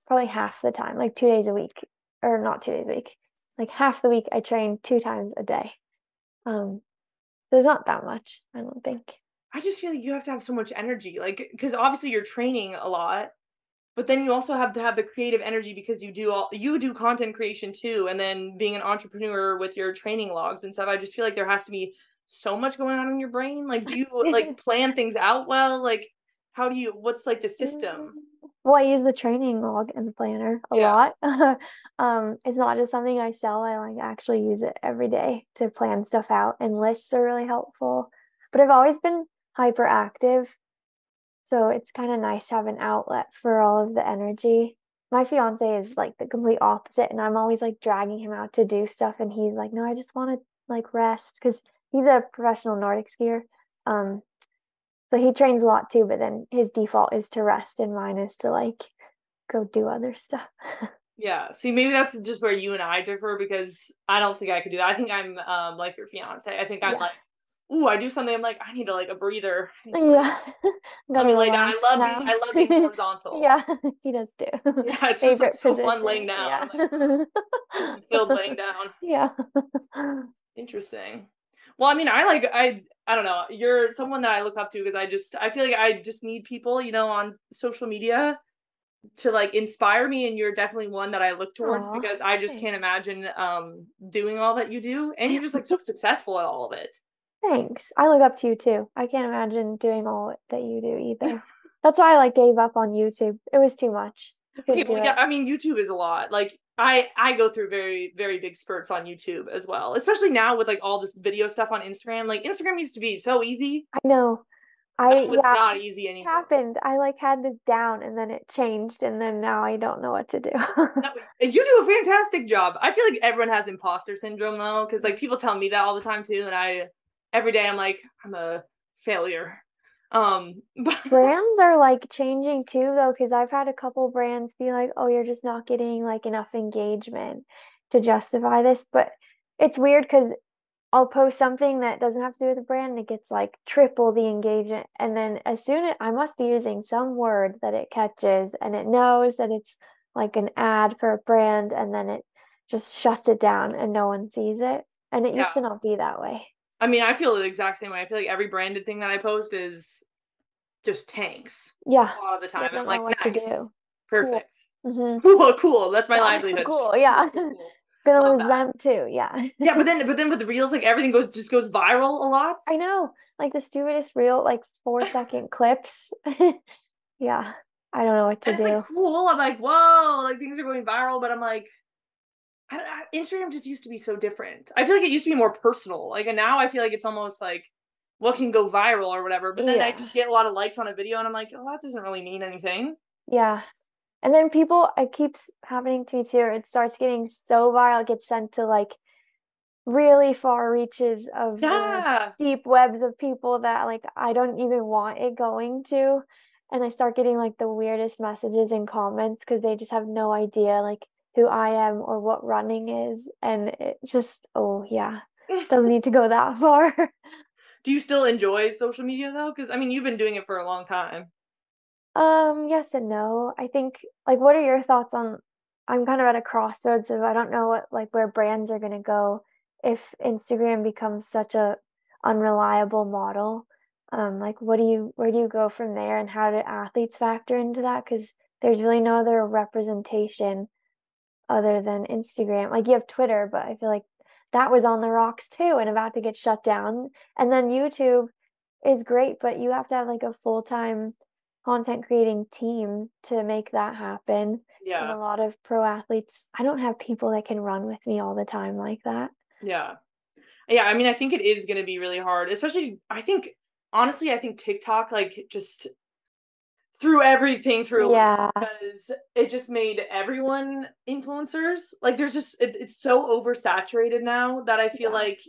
probably half the time, like two days a week, or not two days a week, like half the week I train two times a day. Um, there's not that much, I don't think. I just feel like you have to have so much energy, like, because obviously you're training a lot, but then you also have to have the creative energy because you do all you do content creation too, and then being an entrepreneur with your training logs and stuff. I just feel like there has to be so much going on in your brain. Like, do you like plan things out well? Like, how do you? What's like the system? Well, I use the training log and the planner a Yeah. lot. Um, it's not just something I sell. I like actually use it every day to plan stuff out, and lists are really helpful. But I've always been hyperactive, so it's kind of nice to have an outlet for all of the energy. My fiance is like the complete opposite, and I'm always like dragging him out to do stuff, and he's like, "No, I just want to like rest," because he's a professional Nordic skier. Um, so he trains a lot too, but then his default is to rest, and mine is to like go do other stuff. Yeah. See, maybe that's just where you and I differ because I don't think I could do that. I think I'm um like your fiance. I think I'm Yeah. like, ooh, I do something. I'm like, I need to like a breather. I need to breathe. Yeah. Let Gotta me lay down. I relax love being now. I love being horizontal. Yeah, he does too. Yeah, it's just like Favorite so fun laying position. down. Yeah. I'm like fulfilled laying down. Yeah. Interesting. Well, I mean, I like I I don't know. You're someone that I look up to because I just I feel like I just need people, you know, on social media to like inspire me, and you're definitely one that I look towards Aw, because I just can't thanks. imagine um doing all that you do, and you're just like so successful at all of it. Thanks. I look up to you too. I can't imagine doing all that you do either. That's why I like gave up on YouTube. It was too much. I Okay, couldn't do well, yeah, it. I mean, YouTube is a lot. Like, I I go through very very big spurts on YouTube as well, especially now with like all this video stuff on Instagram. Like, Instagram used to be so easy. I know. I Now it's yeah, not easy it anymore. happened. I like had this down and then it changed and then now I don't know what to do. No, you do a fantastic job. I feel like everyone has imposter syndrome though, because like people tell me that all the time too, and I every day I'm like I'm a failure. Um, but Brands are like changing too though, because I've had a couple brands be like, "Oh, you're just not getting like enough engagement to justify this." But it's weird because I'll post something that doesn't have to do with the brand and it gets like triple the engagement. And then as soon as I must be using some word that it catches and it knows that it's like an ad for a brand and then it just shuts it down and no one sees it. And it yeah, used to not be that way. I mean, I feel the exact same way. I feel like every branded thing that I post is just tanks Yeah. a lot of the They time. I'm don't know like, what to nice, do. Cool. perfect, Hmm. cool, cool. That's my Yeah. livelihood. Cool. Cool, Yeah. cool, cool. Gonna Love lose that. them too. Yeah. Yeah, but then but then with the reels, like everything goes just goes viral a lot. I know. Like the stupidest reel, like four second clips. Yeah. I don't know what to And it's like do. cool. I'm like, whoa, like things are going viral, but I'm like, I don't, I, Instagram just used to be so different. I feel like it used to be more personal. Like, and now I feel like it's almost like what can go viral or whatever. But then I Yeah. just get a lot of likes on a video, and I'm like, oh, that doesn't really mean anything. Yeah. And then people, it keeps happening to me too. It starts getting so viral, it gets sent to like really far reaches of the Yeah, deep webs of people that like I don't even want it going to. And I start getting like the weirdest messages and comments because they just have no idea like who I am or what running is. And it just, oh yeah, doesn't need to go that far. do you still enjoy social media though? Because I mean, you've been doing it for a long time. Um, yes and no. I think like what are your thoughts on I'm kind of at a crossroads of I don't know what like where brands are gonna go if Instagram becomes such a unreliable model. Um, like what do you where do you go from there and how do athletes factor into that? Because there's really no other representation other than Instagram. Like you have Twitter, but I feel like that was on the rocks too and about to get shut down. And then YouTube is great, but you have to have like a full-time content creating team to make that happen. And Yeah, a lot of pro athletes, I don't have people that can run with me all the time like that. yeah, yeah. I mean, I think it is going to be really hard, especially. I think honestly, I think TikTok like just threw everything through a loop Yeah. because it just made everyone influencers. Like there's just it, it's so oversaturated now that I feel Yeah. like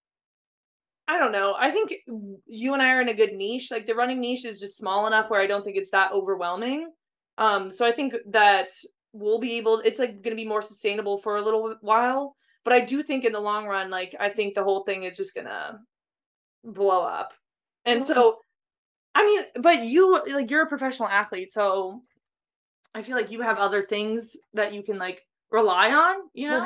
I don't know. I think you and I are in a good niche. Like the running niche is just small enough where I don't think it's that overwhelming. Um, so I think that we'll be able. It's like going to be more sustainable for a little while. But I do think in the long run, like I think the whole thing is just gonna blow up. And Oh, so I mean, but you like you're a professional athlete, so I feel like you have other things that you can like rely on, you know?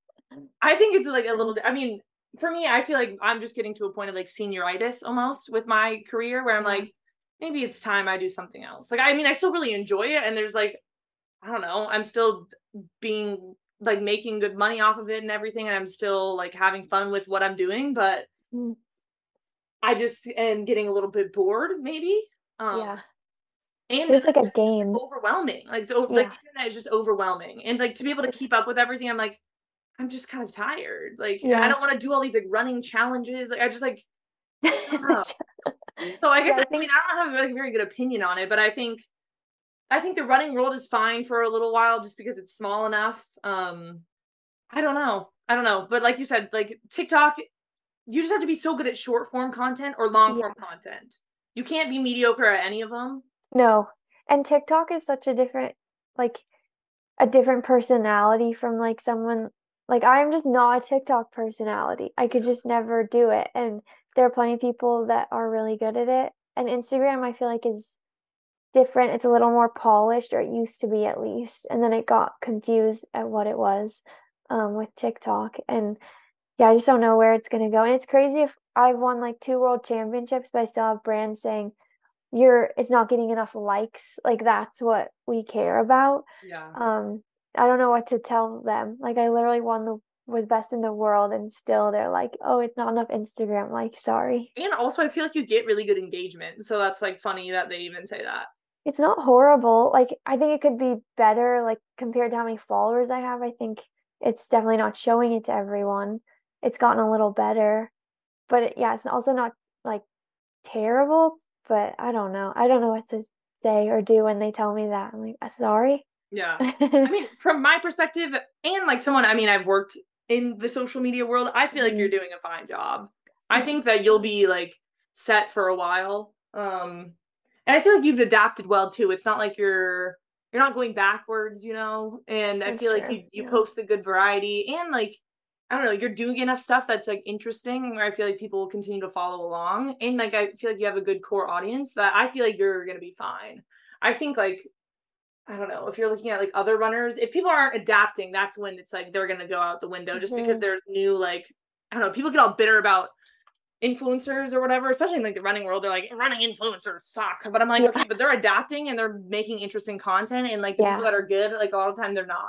I think it's like a little I mean, for me, I feel like I'm just getting to a point of like senioritis almost with my career where I'm Yeah. like, maybe it's time I do something else. Like, I mean, I still really enjoy it. And there's like, I don't know, I'm still being like making good money off of it and everything. And I'm still like having fun with what I'm doing. But Mm, I just am getting a little bit bored, maybe. Um, yeah. and It's like a it's just, like, game. overwhelming. Like, the, like Yeah. the internet is just overwhelming. And like to be able to It's keep up with everything, I'm like, I'm just kind of tired. Like, and I yeah. don't want to do all these like running challenges. Like, I just like, I don't know. So I guess Yeah, I I mean think I don't have like a very good opinion on it, but I think I think the running world is fine for a little while just because it's small enough. Um, I don't know. I don't know. But like you said, like TikTok, you just have to be so good at short form content or long form yeah. content. You can't be mediocre at any of them. No. And TikTok is such a different like a different personality from like someone like I'm just not a TikTok personality. I could just never do it. And there are plenty of people that are really good at it. And Instagram I feel like is different. It's a little more polished, or it used to be at least. And then it got confused at what it was um with TikTok. And yeah, I just don't know where it's gonna go. And it's crazy if I've won like two world championships, but I still have brands saying you're it's not getting enough likes. Like that's what we care about. Yeah. Um, I don't know what to tell them. Like I literally won the was best in the world and still they're like, "Oh, it's not enough Instagram." Like, sorry. And also I feel like you get really good engagement. So that's like funny that they even say that. It's not horrible. Like I think it could be better like compared to how many followers I have. I think it's definitely not showing it to everyone. It's gotten a little better. But it, yeah, it's also not like terrible, but I don't know. I don't know what to say or do when they tell me that. I'm like, "Uh, sorry." Yeah. I mean, from my perspective, and like someone, I mean, I've worked in the social media world, I feel like you're Mhm. doing a fine job. I think that you'll be like set for a while. Um, and I feel like you've adapted well too. It's not like you're you're not going backwards, you know. And I That's feel like true. you you Yeah. post a good variety, and like I don't know, you're doing enough stuff that's like interesting where I feel like people will continue to follow along. And like I feel like you have a good core audience that I feel like you're gonna be fine. I think like I don't know, if you're looking at like other runners, if people aren't adapting, that's when it's like they're gonna go out the window just because Hmm. there's new like I don't know, people get all bitter about influencers or whatever, especially in like the running world. They're like running influencers suck. But I'm like, Yeah. okay, but they're adapting and they're making interesting content and like the people Yeah. that are good, like all the time they're not.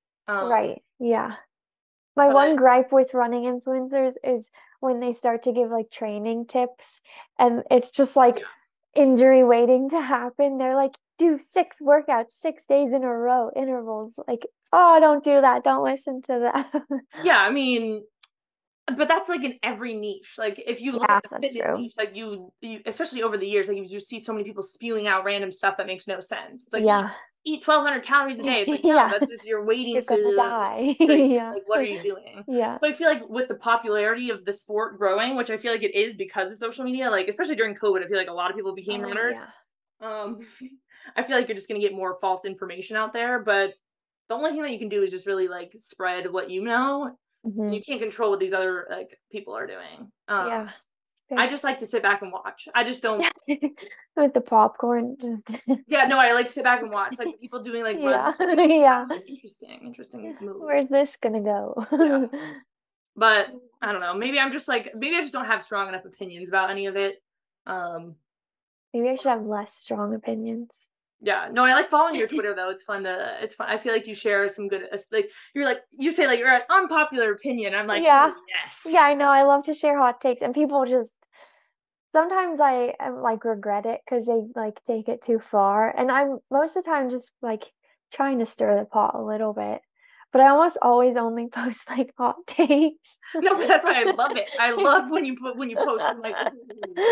Um Right. Yeah. My but one gripe with running influencers is when they start to give like training tips and it's just like yeah. injury waiting to happen. They're like, do six workouts, six days in a row, intervals. Like, oh, don't do that. Don't listen to that. Yeah, I mean, but that's like in every niche. Like if you look at Yeah, the that's fitness true. niche, like you, you especially over the years, like you just see so many people spewing out random stuff that makes no sense. It's like eat Yeah. eat twelve hundred calories a day. It's like no, Yeah. that's just you're waiting You're gonna to like die. trigger. Yeah. Like what are you doing? Yeah. So I feel like with the popularity of the sport growing, which I feel like it is because of social media, like especially during COVID, I feel like a lot of people became Oh, runners. yeah. Um, I feel like you're just gonna get more false information out there, but the only thing that you can do is just really like spread what you know, and Hmm. you can't control what these other like people are doing. Um, Yeah. I Fair. just like to sit back and watch. I just don't. With the popcorn. Just Yeah, no, I like to sit back and watch like the people doing like yeah. runs. I'm like, Yeah. oh, interesting, interesting move. Where's this gonna go? Yeah, but I don't know. Maybe I'm just like maybe I just don't have strong enough opinions about any of it. Um, Maybe I should have less strong opinions. yeah, no, I like following your Twitter though. It's fun to. It's fun. I feel like you share some good. Like you're like you say like you're an unpopular opinion. I'm like, Yeah. oh yes. Yeah, I know. I love to share hot takes, and people just sometimes I um, like regret it because they like take it too far. And I'm most of the time just like trying to stir the pot a little bit. But I almost always only post like hot takes. No, but that's why I love it. I love when you put when you post. I'm like, ooh.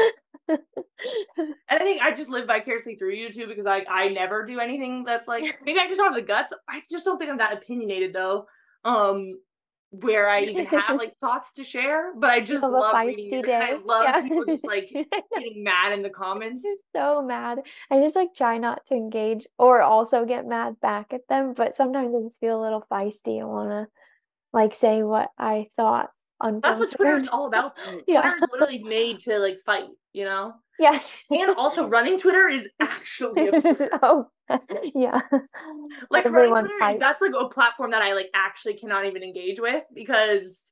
And I think I just live vicariously through you too because I I never do anything that's like maybe I just don't have the guts. I just don't think I'm that opinionated though. Um where I even have like thoughts to share, but I You just have a love reading feisty your and I day. love Yeah. people just like getting mad in the comments. So mad. I just like try not to engage or also get mad back at them, but sometimes I just feel a little feisty and want to like say what I thought That's what Twitter is unfiltered. all about though. Yeah. Twitter is literally made to like fight, you know? Yes. And also running Twitter is actually absurd. Oh, yeah. Like Everyone running Twitter, fights. that's like a platform that I like actually cannot even engage with because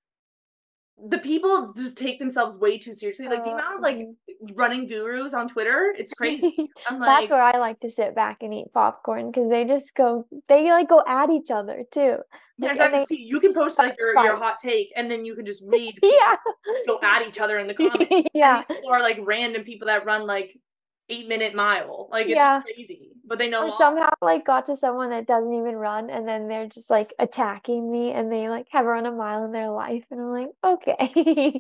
the people just take themselves way too seriously. Like the Uh, amount of like mhm. running gurus on Twitter, it's crazy. I'm That's like, where I like to sit back and eat popcorn because they just go, they like go at each other too. yeah, Like, and exactly. they See, you can post like your, your fights. hot take, and then you can just read people Yeah. go at each other in the comments. And Yeah. these people are like random people that run like eight minute mile. Like it's Yeah. crazy. But they know Or all. somehow like got to someone that doesn't even run and then they're just like attacking me and they like have run a mile in their life and I'm like, okay.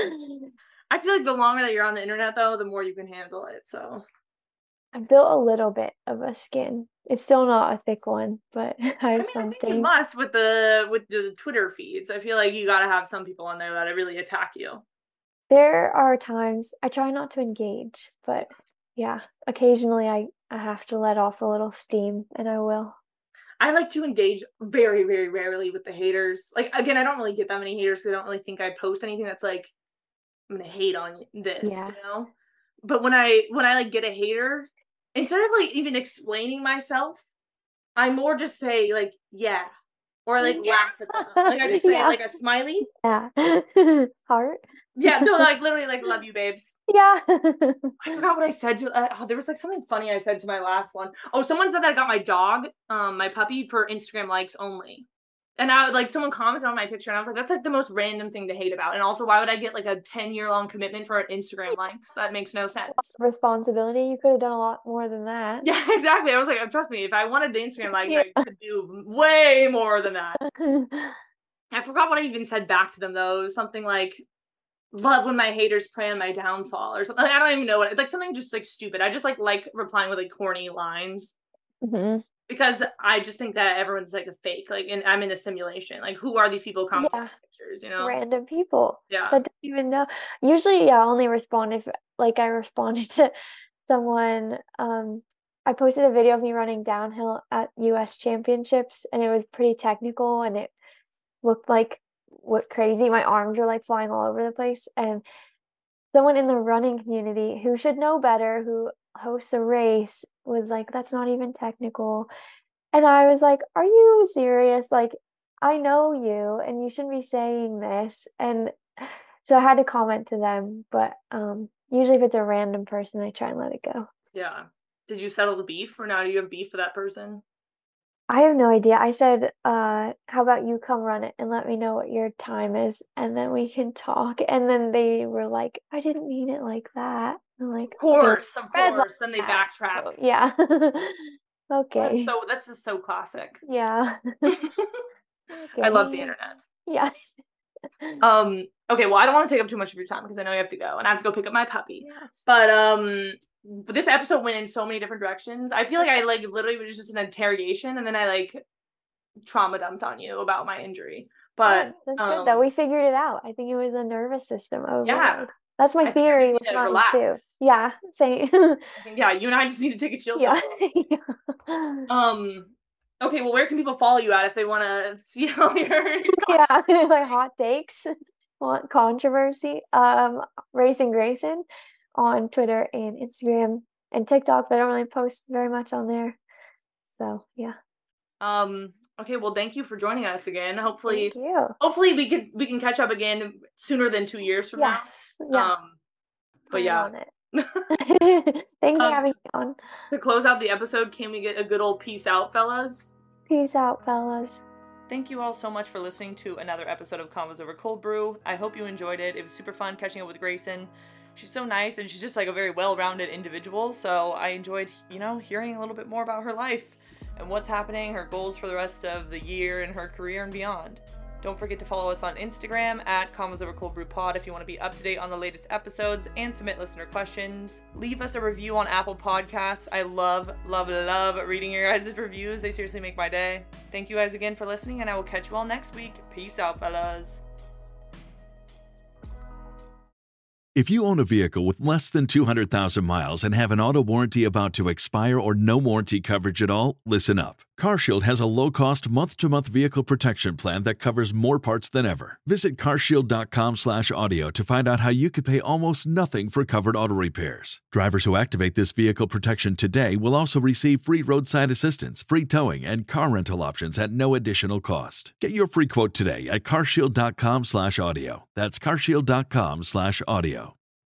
I feel like the longer that you're on the internet though, the more you can handle it. So I built a little bit of a skin. It's still not a thick one, but I I have mean, I think you something. must with the with the Twitter feeds. I feel like you gotta have some people on there that really attack you. There are times I try not to engage, but yeah, occasionally I, I have to let off a little steam and I will. I like to engage very, very rarely with the haters. Like again, I don't really get that many haters because I don't really think I post anything that's like I'm gonna hate on this, Yeah. you know? But when I when I like get a hater, instead of like even explaining myself, I more just say like, yeah. Or like laugh at them. Like I just say Yeah. like a smiley. Yeah. Heart. Yeah, no, like literally like love you, babes. Yeah. I forgot what I said to uh, oh, there was like something funny I said to my last one. Oh, someone said that I got my dog, um, my puppy for Instagram likes only. And I like someone commented on my picture and I was like, that's like the most random thing to hate about. And also, why would I get like a ten year long commitment for an Instagram likes? That makes no sense. Responsibility. You could have done a lot more than that. Yeah, exactly. I was like, trust me, if I wanted the Instagram likes, Yeah. I could do way more than that. I forgot what I even said back to them though. It was something like, love when my haters prey on my downfall or something. I don't even know what it, like something just like stupid. I just like like replying with like corny lines. Mm-hmm. Because I just think that everyone's like a fake, like, and I'm in a simulation. Like, who are these people commenting Yeah. on pictures? You know, Random people yeah, that don't even know. Usually, yeah, I only respond if like I responded to someone. Um, I posted a video of me running downhill at U S championships, and it was pretty technical, and it looked like what crazy. My arms were like flying all over the place, and someone in the running community who should know better, who hosts a race, was like, "That's not even technical." And I was like, "Are you serious? Like, I know you and you shouldn't be saying this." And so I had to comment to them, but um usually if it's a random person, I try and let it go. yeah. Did you settle the beef, or now do you have beef with that person? I have no idea. I said, uh, how about you come run it and let me know what your time is and then we can talk. And then they were like, I didn't mean it like that. I'm like, Of course, of red course. Then they that. backtrack. So, yeah. That's Okay. so that's just so classic. Yeah. I love the Okay. internet. Yeah. Um. Okay. Well, I don't want to take up too much of your time because I know you have to go, and I have to go pick up my puppy. Yes. But um, this episode went in so many different directions. I feel like I like literally was just an interrogation, and then I like trauma dumped on you about my injury. But Yeah, that's um, good though. We figured it out. I think it was a nervous system overload. yeah, That's my I think I theory just with need to mine relax. too. Yeah, same. I think yeah, you and I just need to take a chill Yeah. pill. Um. Okay. Well, where can people follow you at if they want to see how your Yeah, my hot takes. Want controversy? Um, Racing Grayson on Twitter and Instagram and TikTok, but I don't really post very much on there. So yeah. Um. Okay. Well, thank you for joining us again. Hopefully, Thank you. hopefully we can we can catch up again sooner than two years from Yes. now. Yeah. Um. But Plan yeah. on it. Thanks for um, having me on. to close out the episode, can we get a good old peace out, fellas? Peace out, fellas. Thank you all so much for listening to another episode of Convos Over Cold Brew. I hope you enjoyed it. It was super fun catching up with Grayson. She's so nice, and she's just like a very well-rounded individual, so I enjoyed, you know, hearing a little bit more about her life and what's happening, her goals for the rest of the year and her career and beyond. Don't forget to follow us on Instagram at Convos Over Cold Brew Pod if you want to be up to date on the latest episodes and submit listener questions. Leave us a review on Apple Podcasts. I love, love, love reading your guys' reviews. They seriously make my day. Thank you guys again for listening, and I will catch you all next week. Peace out, fellas. If you own a vehicle with less than two hundred thousand miles and have an auto warranty about to expire or no warranty coverage at all, listen up. CarShield has a low-cost month-to-month vehicle protection plan that covers more parts than ever. Visit carshield.com slash audio to find out how you could pay almost nothing for covered auto repairs. Drivers who activate this vehicle protection today will also receive free roadside assistance, free towing, and car rental options at no additional cost. Get your free quote today at carshield.com slash audio. That's carshield.com slash audio.